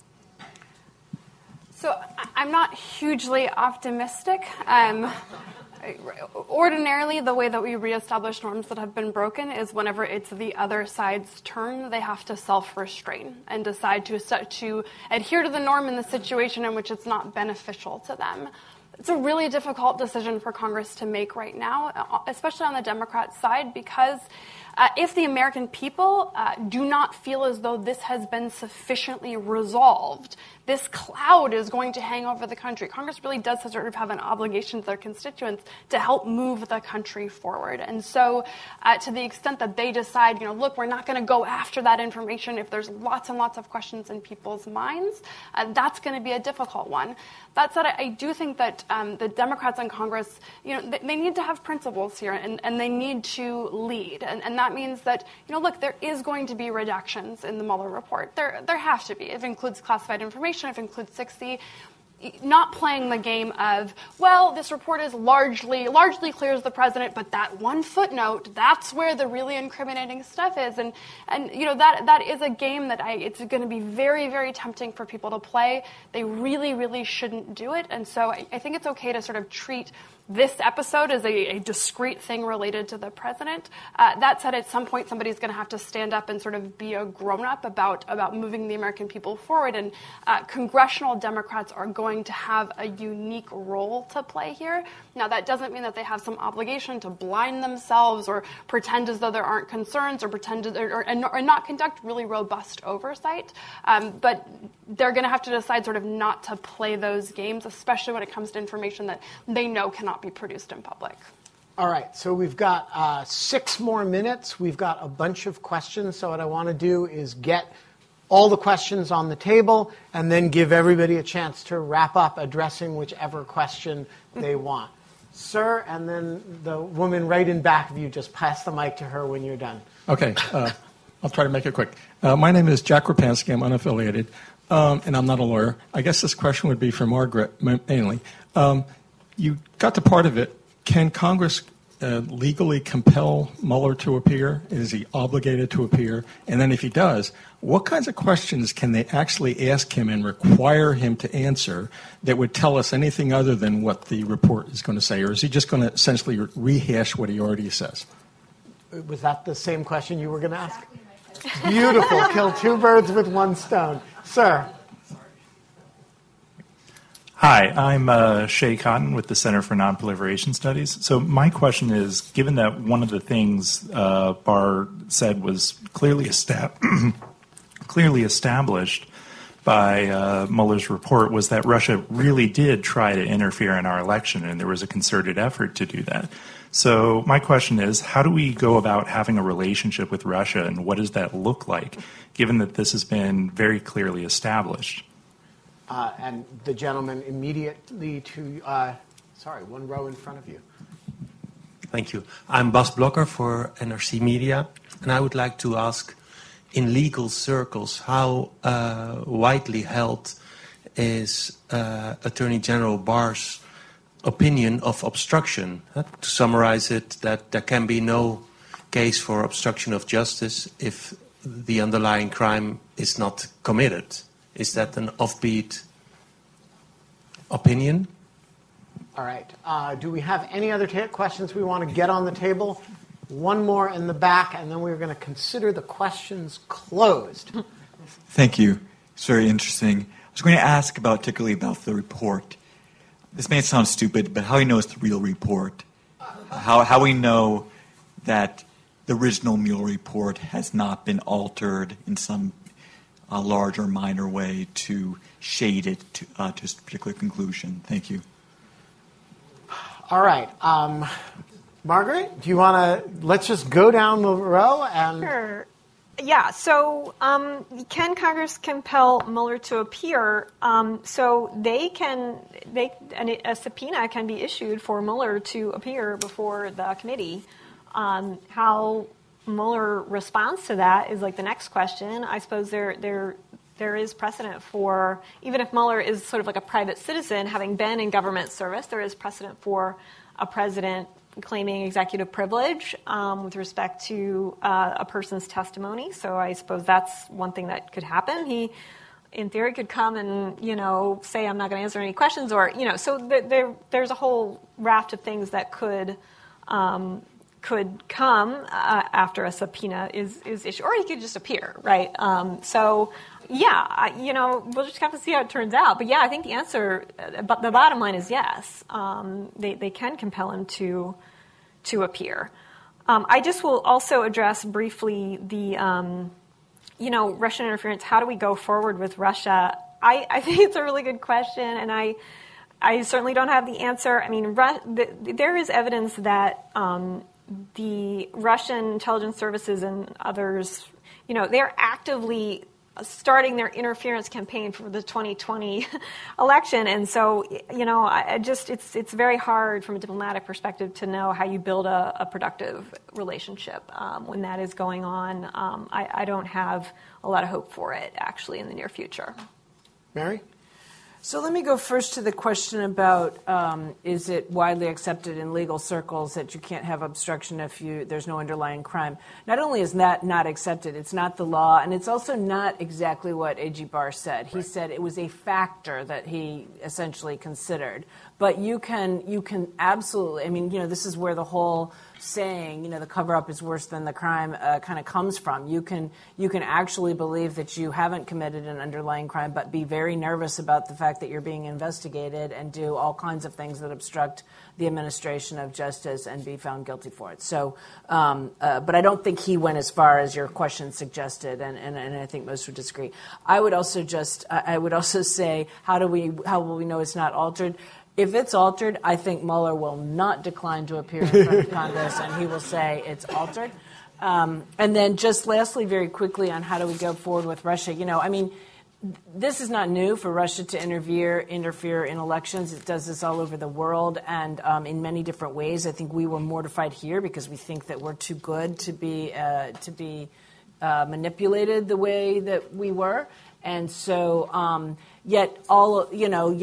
So I'm not hugely optimistic. Um, ordinarily, the way that we reestablish norms that have been broken is whenever it's the other side's turn, they have to self-restrain and decide to, to adhere to the norm in the situation in which it's not beneficial to them. It's a really difficult decision for Congress to make right now, especially on the Democrat side, because uh, if the American people uh, do not feel as though this has been sufficiently resolved, this cloud is going to hang over the country. Congress really does sort of have an obligation to their constituents to help move the country forward. And so uh, to the extent that they decide, you know, look, we're not going to go after that information if there's lots and lots of questions in people's minds, uh, that's going to be a difficult one. That said, I, I do think that um, the Democrats in Congress, you know, they, they need to have principles here, and, and they need to lead. And, and that means that, you know, look, there is going to be redactions in the Mueller report. There, there have to be. It includes classified information. It includes sixty. Not playing the game of, well, this report is largely largely clears the president, but that one footnote, that's where the really incriminating stuff is. And, and you know, that that is a game that I, it's going to be very, very tempting for people to play. They really, really shouldn't do it. And so I, I think it's okay to sort of treat this episode as a, a discrete thing related to the president. Uh, that said, at some point, somebody's going to have to stand up and sort of be a grown-up about, about moving the American people forward. And uh, congressional Democrats are going to have a unique role to play here. Now, that doesn't mean that they have some obligation to blind themselves or pretend as though there aren't concerns or pretend to, or, or, or not conduct really robust oversight. Um, but they're going to have to decide sort of not to play those games, especially when it comes to information that they know cannot be produced in public. All right, so we've got uh, six more minutes. We've got a bunch of questions. So what I want to do is get all the questions on the table and then give everybody a chance to wrap up addressing whichever question they want. Sir, and then the woman right in back of you, just pass the mic to her when you're done. Okay, uh, I'll try to make it quick. Uh, my name is Jack Rapansky. I'm unaffiliated, um, and I'm not a lawyer. I guess this question would be for Margaret mainly. Um, you got to part of it. Can Congress uh, legally compel Mueller to appear? Is he obligated to appear? And then if he does, what kinds of questions can they actually ask him and require him to answer that would tell us anything other than what the report is going to say? Or is he just going to essentially rehash what he already says? Was that the same question you were going to ask? Beautiful. Kill two birds with one stone. Sir. Hi, I'm uh, Shay Cotton with the Center for Nonproliferation Studies. So my question is, given that one of the things uh, Barr said was clearly, estab- clearly established by uh, Mueller's report was that Russia really did try to interfere in our election, and there was a concerted effort to do that. So my question is, how do we go about having a relationship with Russia, and what does that look like, given that this has been very clearly established? Uh, and the gentleman immediately to, uh, sorry, one row in front of you. Thank you. I'm Bas Blokker for N R C Media, and I would like to ask, in legal circles, how uh, widely held is uh, Attorney General Barr's opinion of obstruction? Uh, to summarize it, that there can be no case for obstruction of justice if the underlying crime is not committed. Is that an offbeat opinion? All right. Uh, do we have any other t- questions we want to get on the table? One more in the back, and then we're going to consider the questions closed. Thank you. It's very interesting. I was going to ask about, particularly about the report. This may sound stupid, but how we know it's the real report? How how we know that the original Mueller report has not been altered in some a large or minor way to shade it to, uh, to a particular conclusion? Thank you. All right. Um, Margaret, do you want to, let's just go down the row and... Sure. Yeah, so um, can Congress compel Mueller to appear? Um, so they can, they a subpoena can be issued for Mueller to appear before the committee. Um, how Mueller responds to that is like the next question. I suppose there there there is precedent for, even if Mueller is sort of like a private citizen, having been in government service, there is precedent for a president claiming executive privilege um, with respect to uh, a person's testimony. So I suppose that's one thing that could happen. He, in theory, could come and, you know, say, I'm not going to answer any questions, or, you know, so th- there there's a whole raft of things that could um, could come uh, after a subpoena is, is issued, or he could just appear, right? Um, so, yeah, I, you know, we'll just have to see how it turns out. But, yeah, I think the answer, but the bottom line is yes. Um, they, they can compel him to to appear. Um, I just will also address briefly the, um, you know, Russian interference. How do we go forward with Russia? I, I think it's a really good question, and I I certainly don't have the answer. I mean, Ru- the, there is evidence that um, the Russian intelligence services and others, you know, they're actively starting their interference campaign for the twenty twenty election. And so, you know, I just it's it's very hard from a diplomatic perspective to know how you build a, a productive relationship um, when that is going on. Um, I, I don't have a lot of hope for it, actually, in the near future. Mary? So let me go first to the question about um, is it widely accepted in legal circles that you can't have obstruction if you there's no underlying crime. Not only is that not accepted, it's not the law, and it's also not exactly what A G Barr said. He right. said it was a factor that he essentially considered. But you can you can absolutely, I mean, you know, this is where the whole saying, you know, the cover-up is worse than the crime uh, kind of comes from. You can you can actually believe that you haven't committed an underlying crime, but be very nervous about the fact that you're being investigated and do all kinds of things that obstruct the administration of justice and be found guilty for it. So, um, uh, but I don't think he went as far as your question suggested, and, and, and I think most would disagree. I would also just, I would also say, how do we, how will we know it's not altered? If it's altered, I think Mueller will not decline to appear in front of Congress, and he will say it's altered. Um, and then just lastly, very quickly, on how do we go forward with Russia. You know, I mean, this is not new for Russia to interfere, interfere in elections. It does this all over the world and um, in many different ways. I think we were mortified here because we think that we're too good to be uh, to be uh, manipulated the way that we were. And so, um, yet all, you know, yet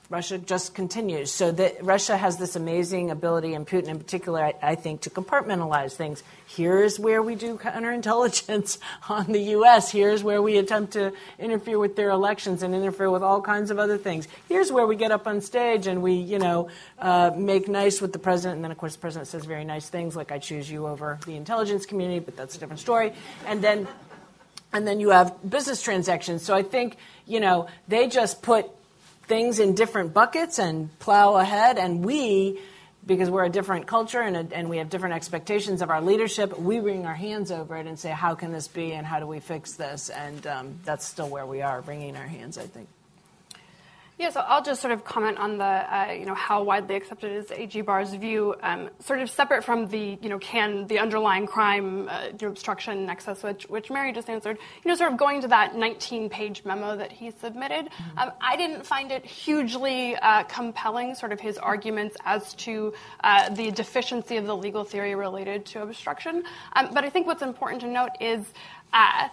Russia just continues. So that Russia has this amazing ability, and Putin in particular, I, I think, to compartmentalize things. Here's where we do counterintelligence on the U S. Here's where we attempt to interfere with their elections and interfere with all kinds of other things. Here's where we get up on stage and we, you know, uh, make nice with the president. And then, of course, the president says very nice things like, I choose you over the intelligence community, but that's a different story. And then, and then you have business transactions. So I think, you know, they just put things in different buckets and plow ahead, and we, because we're a different culture and, a, and we have different expectations of our leadership, we wring our hands over it and say, how can this be and how do we fix this? And um, that's still where we are, wringing our hands, I think. Yeah, so I'll just sort of comment on the, uh, you know, how widely accepted is A G Barr's view, um, sort of separate from the, you know, can the underlying crime, uh, you know, obstruction nexus, which, which Mary just answered, you know, sort of going to that nineteen-page memo that he submitted. Mm-hmm. Um, I didn't find it hugely uh, compelling, sort of his arguments as to uh, the deficiency of the legal theory related to obstruction. Um, but I think what's important to note is uh,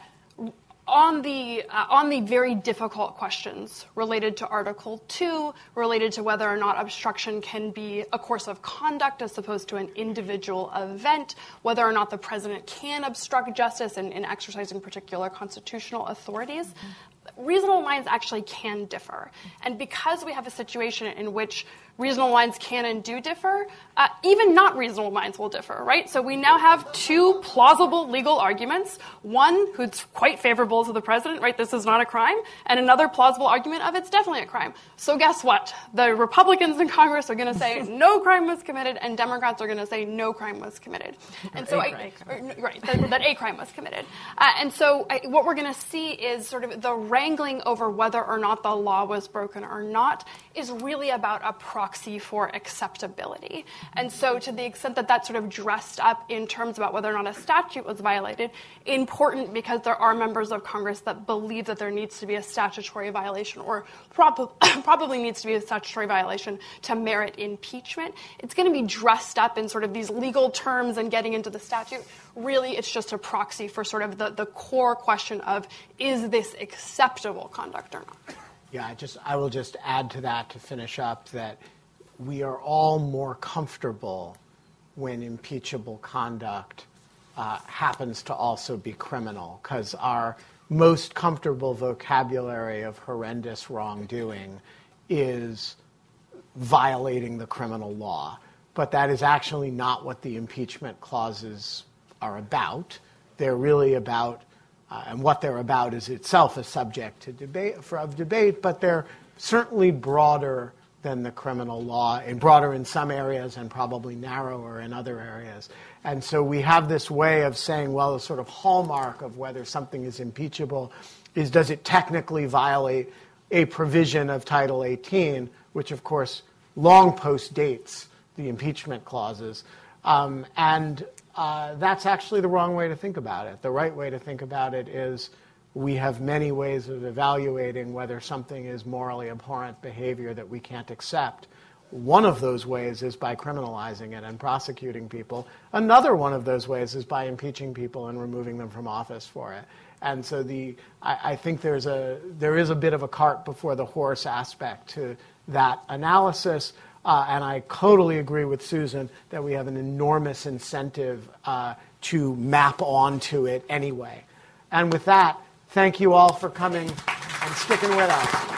On the uh, on the very difficult questions related to Article two, related to whether or not obstruction can be a course of conduct as opposed to an individual event, whether or not the president can obstruct justice in, in exercising particular constitutional authorities, mm-hmm. reasonable minds actually can differ. And because we have a situation in which reasonable minds can and do differ, uh, even not reasonable minds will differ, right? So we now have two plausible legal arguments, one who's quite favorable to the president, right, this is not a crime, and another plausible argument of it's definitely a crime. So guess what? The Republicans in Congress are going to say no crime was committed, and Democrats are going to say no crime was committed. And so, I, or, right, that, that a crime was committed. Uh, and so I, what we're going to see is sort of the wrangling over whether or not the law was broken or not is really about a proxy for acceptability. And so to the extent that that's sort of dressed up in terms about whether or not a statute was violated, important because there are members of Congress that believe that there needs to be a statutory violation or prob- probably needs to be a statutory violation to merit impeachment. It's going to be dressed up in sort of these legal terms and getting into the statute. Really, it's just a proxy for sort of the, the core question of, is this acceptable conduct or not? Yeah, I just I will just add to that to finish up that we are all more comfortable when impeachable conduct uh, happens to also be criminal, because our most comfortable vocabulary of horrendous wrongdoing is violating the criminal law. But that is actually not what the impeachment clauses are about. They're really about Uh, and what they're about is itself a subject to debate, for, of debate, but they're certainly broader than the criminal law, and broader in some areas and probably narrower in other areas. And so we have this way of saying, well, the sort of hallmark of whether something is impeachable is, does it technically violate a provision of Title eighteen, which, of course, long postdates the impeachment clauses. Um, and Uh, that's actually the wrong way to think about it. The right way to think about it is we have many ways of evaluating whether something is morally abhorrent behavior that we can't accept. One of those ways is by criminalizing it and prosecuting people. Another one of those ways is by impeaching people and removing them from office for it. And so the I, I think there's a there is a bit of a cart before the horse aspect to that analysis. Uh, and I totally agree with Susan that we have an enormous incentive uh, to map onto it anyway. And with that, thank you all for coming and sticking with us.